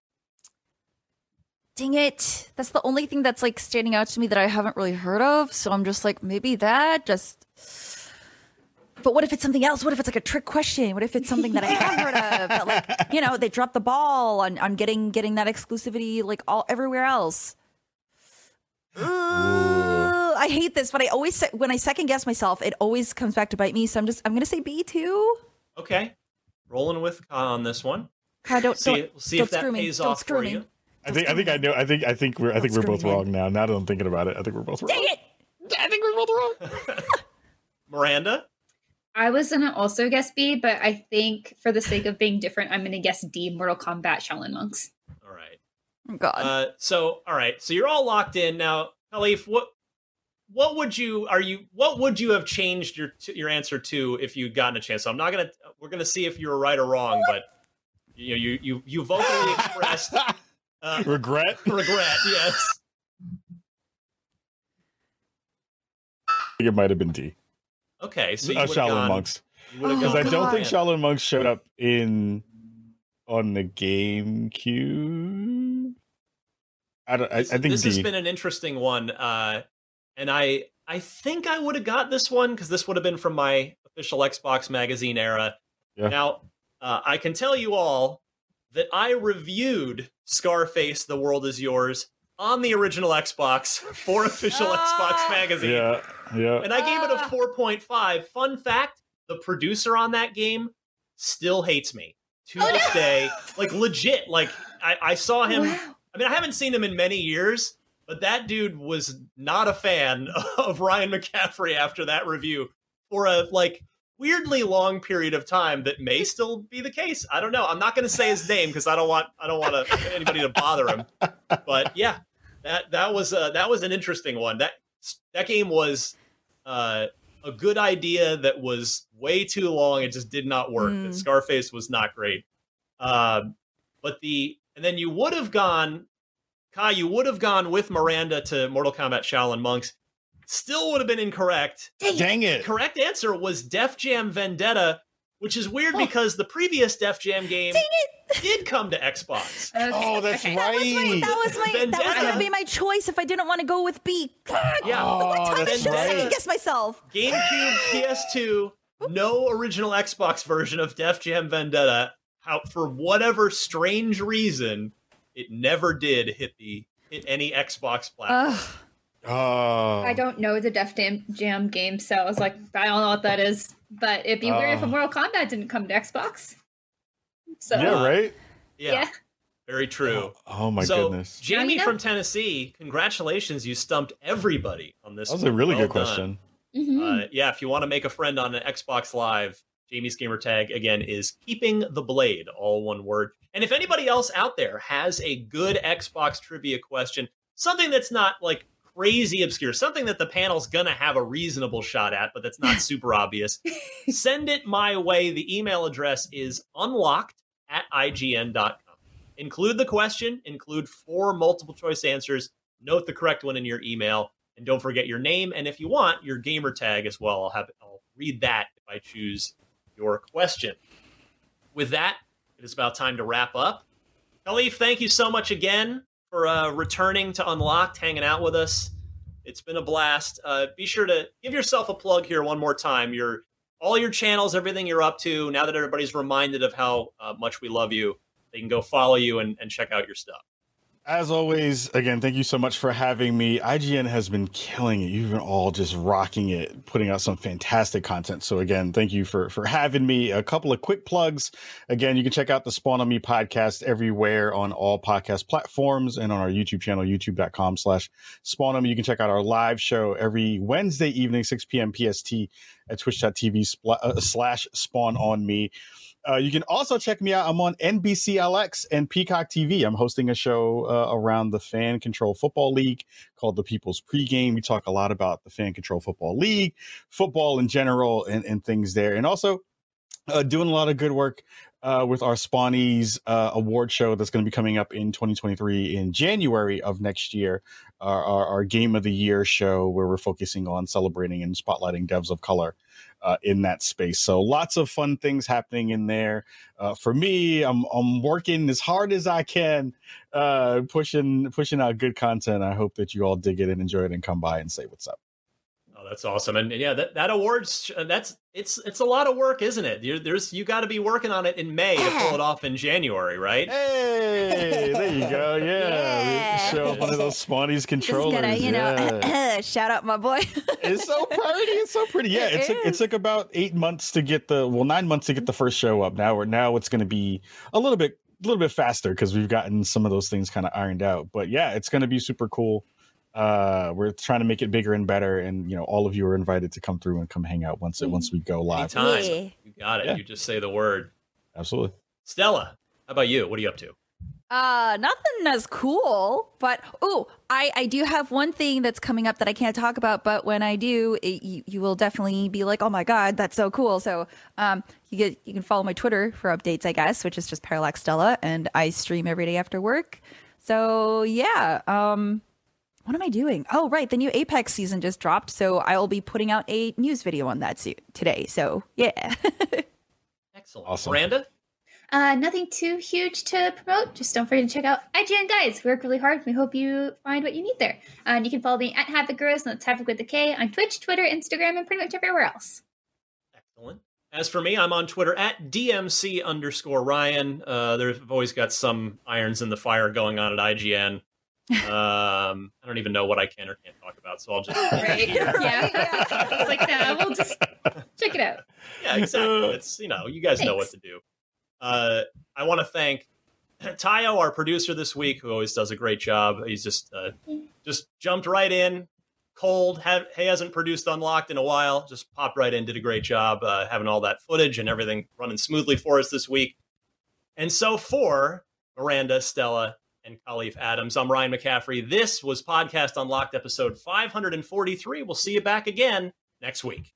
S2: Dang it. That's the only thing that's like standing out to me that I haven't really heard of. So I'm just like, maybe that just. But what if it's something else? What if it's like a trick question? What if it's something that I have heard of? But like, you know, they dropped the ball on, on getting getting that exclusivity like all everywhere else. Ugh, I hate this, but I always say, when I second guess myself, it always comes back to bite me. So I'm just I'm gonna say B too.
S1: Okay. Rolling with Khan on this one.
S2: God, don't
S1: See,
S2: don't,
S1: we'll see
S2: don't
S1: if that
S2: screw me.
S1: pays
S2: Don't
S1: off
S2: screw
S1: for
S2: me.
S1: you.
S6: I think I think I know. I think I think we're I think we're
S2: screw
S6: both
S2: me, man.
S6: wrong now. Now that I'm thinking about it, I think we're both wrong.
S2: Dang it!
S6: I think we're both wrong.
S1: Miranda?
S7: I was gonna also guess B, but I think for the sake of being different, I'm gonna guess D. Mortal Kombat Shaolin Monks.
S1: All right.
S2: Oh, God.
S1: Uh, so, all right. So you're all locked in now. Khalif, what what would you are you what would you have changed your your answer to if you'd gotten a chance? So I'm not gonna we're gonna see if you were right or wrong, but you know you you you vocally expressed uh,
S6: Regret?
S1: regret. Yes.
S6: think it might have been D.
S1: Okay, so you
S6: Uh,
S1: would have
S6: Shaolin
S1: gone.
S6: Monks.
S1: You would have
S6: Because
S1: gone
S6: I don't think
S1: with
S6: Shaolin Monks showed up in on the GameCube. I don't. I, I
S1: This,
S6: think
S1: this
S6: D.
S1: has been an interesting one, uh, and I I think I would have got this one because this would have been from my official Xbox magazine era.
S6: Yeah.
S1: Now uh, I can tell you all that I reviewed Scarface: The World Is Yours on the original Xbox for official Xbox magazine.
S6: Yeah, yeah.
S1: And I gave it a four point five. Fun fact, the producer on that game still hates me to
S7: Oh,
S1: this
S7: no.
S1: day. Like, legit. Like, I, I saw him.
S7: Wow.
S1: I mean, I haven't seen him in many years, but that dude was not a fan of Ryan McCaffrey after that review for a, like, weirdly long period of time that may still be the case. I don't know. I'm not going to say his name because I don't want I don't want to, anybody to bother him. But yeah, that that was uh, that was an interesting one. That that game was uh, a good idea that was way too long. It just did not work.
S2: Mm.
S1: Scarface was not great. Um, but the and then you would have gone, Kai. You would have gone with Miranda to Mortal Kombat Shaolin Monks. Still would have been incorrect.
S6: Dang it.
S1: Correct answer was Def Jam Vendetta, which is weird because the previous Def Jam game did come to Xbox.
S7: Okay,
S6: Oh, that's
S7: okay.
S2: That was my,
S6: right.
S2: that was my, that was
S1: Vendetta.
S2: going to be my choice if I didn't want to go with B. God,
S1: Yeah.
S6: Oh,
S2: what time
S6: that's
S2: should I second
S6: right.
S2: guess myself?
S1: GameCube, P S two, no original Xbox version of Def Jam Vendetta. How, for whatever strange reason, it never did hit the hit any Xbox platform.
S2: Ugh.
S6: Oh.
S7: I don't know the Def Jam, Jam game, so I was like, I don't know what that is. But it'd be weird if a
S6: Oh.
S7: Mortal Kombat didn't come to Xbox. So
S6: Yeah, right?
S1: yeah,
S7: yeah.
S1: very true.
S6: Oh, my
S1: so,
S6: goodness.
S1: Jamie
S7: Now you know.
S1: from Tennessee, congratulations! You stumped everybody on this.
S6: That was a
S1: one.
S6: really
S1: Well
S6: good
S1: done.
S6: question.
S7: Mhm.
S1: Uh, yeah, if you want to make a friend on an Xbox Live, Jamie's gamer tag again is Keeping the Blade, all one word. And if anybody else out there has a good Xbox trivia question, something that's not like crazy obscure, something that the panel's gonna have a reasonable shot at, but that's not super obvious, send it my way. The email address is unlocked at I G N dot com. Include the question, include four multiple choice answers, note the correct one in your email, and don't forget your name, and if you want, your gamer tag as well. I'll have I'll read that if I choose your question. With that, it is about time to wrap up. Khalif, thank you so much again for uh, returning to Unlocked, hanging out with us. It's been a blast. Uh, be sure to give yourself a plug here one more time. Your all your channels, everything you're up to. Now that everybody's reminded of how uh, much we love you, they can go follow you and, and check out your stuff.
S6: As always, again, thank you so much for having me. I G N has been killing it. You've been all just rocking it, putting out some fantastic content. So again, thank you for for having me. A couple of quick plugs. Again, you can check out the Spawn on Me podcast everywhere on all podcast platforms and on our YouTube channel, youtube.com slash Spawn on Me. You can check out our live show every Wednesday evening, six p.m. P S T at twitch.tv spl- uh, slash Spawn on Me. Uh, you can also check me out. I'm on N B C L X and Peacock T V. I'm hosting a show uh, around the Fan Control Football League called The People's Pregame. We talk a lot about the Fan Control Football League, football in general, and, and things there. And also uh, doing a lot of good work uh, with our Spawnies uh, award show that's going to be coming up in twenty twenty-three in January of next year. Our, our, our Game of the Year show where we're focusing on celebrating and spotlighting devs of color uh, in that space. So lots of fun things happening in there. Uh, for me, I'm I'm working as hard as I can, uh, pushing pushing out good content. I hope that you all dig it and enjoy it and come by and say what's up.
S1: Oh, that's awesome. And, and yeah, that, that awards, that's, it's, it's a lot of work, isn't it? You're, there's, you got to be working on it in May to pull it off in January, right?
S6: Hey, there you go. Yeah,
S2: Yeah.
S6: show up one of those Spawnies
S2: Just
S6: controllers.
S2: gonna, you know,
S6: yeah.
S2: shout out my boy.
S6: It's so pretty. It's so pretty. Yeah,
S2: It
S6: it, took, it
S2: is.
S6: took about eight months to get the well, nine months to get the first show up. Now we're now it's going to be a little bit, a little bit faster because we've gotten some of those things kind of ironed out. But yeah, it's going to be super cool. Uh, we're trying to make it bigger and better, and you know, all of you are invited to come through and come hang out once it once we go live.
S1: Anytime.
S2: Yeah.
S1: You got it.
S6: Yeah.
S1: You just say the word.
S6: Absolutely.
S1: Stella, how about you? What are you up to?
S2: Uh, nothing as cool, but oh, I I do have one thing that's coming up that I can't talk about, but when I do, it, you you will definitely be like, oh my god, that's so cool. So um, you get you can follow my Twitter for updates, I guess, which is just Parallax Stella, and I stream every day after work. So yeah, um, What am I doing? Oh, right. The new Apex season just dropped. So I will be putting out a news video on that today. So, yeah.
S1: Excellent.
S6: Awesome.
S1: Miranda?
S7: Uh, nothing too huge to promote. Just don't forget to check out I G N Guys. We work really hard. We hope you find what you need there. Uh, and you can follow me at Havoc Girls and that's Havoc with the K on Twitch, Twitter, Instagram, and pretty much everywhere else.
S1: Excellent. As for me, I'm on Twitter at D M C underscore Ryan. Uh, they've always got some irons in the fire going on at I G N. Um, I don't even know what I can or can't talk about, so I'll just...
S7: Right. Yeah. It's like, nah, we'll just check it out.
S1: Yeah, exactly. It's, you know, you guys know what to do. Uh, I want to thank Tayo, our producer this week, who always does a great job. He's just uh, just jumped right in, cold. Have, he hasn't produced Unlocked in a while. Just popped right in, did a great job uh, having all that footage and everything running smoothly for us this week. And so for Miranda, Stella, and Khalif Adams, I'm Ryan McCaffrey. This was Podcast Unlocked episode five forty-three. We'll see you back again next week.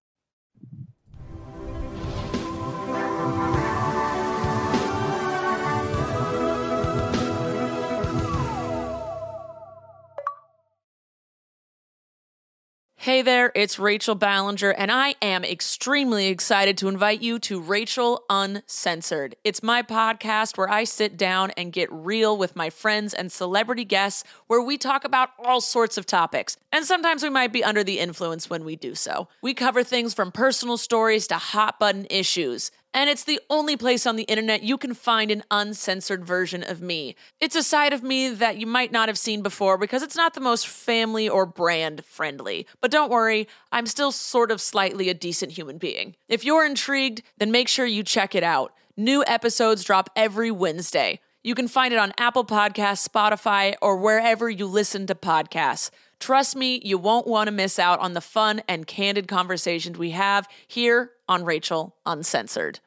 S9: Hey there, it's Rachel Ballinger, and I am extremely excited to invite you to Rachel Uncensored. It's my podcast where I sit down and get real with my friends and celebrity guests, where we talk about all sorts of topics. And sometimes we might be under the influence when we do so. We cover things from personal stories to hot button issues. And it's the only place on the internet you can find an uncensored version of me. It's a side of me that you might not have seen before because it's not the most family or brand friendly. But don't worry, I'm still sort of slightly a decent human being. If you're intrigued, then make sure you check it out. New episodes drop every Wednesday. You can find it on Apple Podcasts, Spotify, or wherever you listen to podcasts. Trust me, you won't want to miss out on the fun and candid conversations we have here on Rachel Uncensored.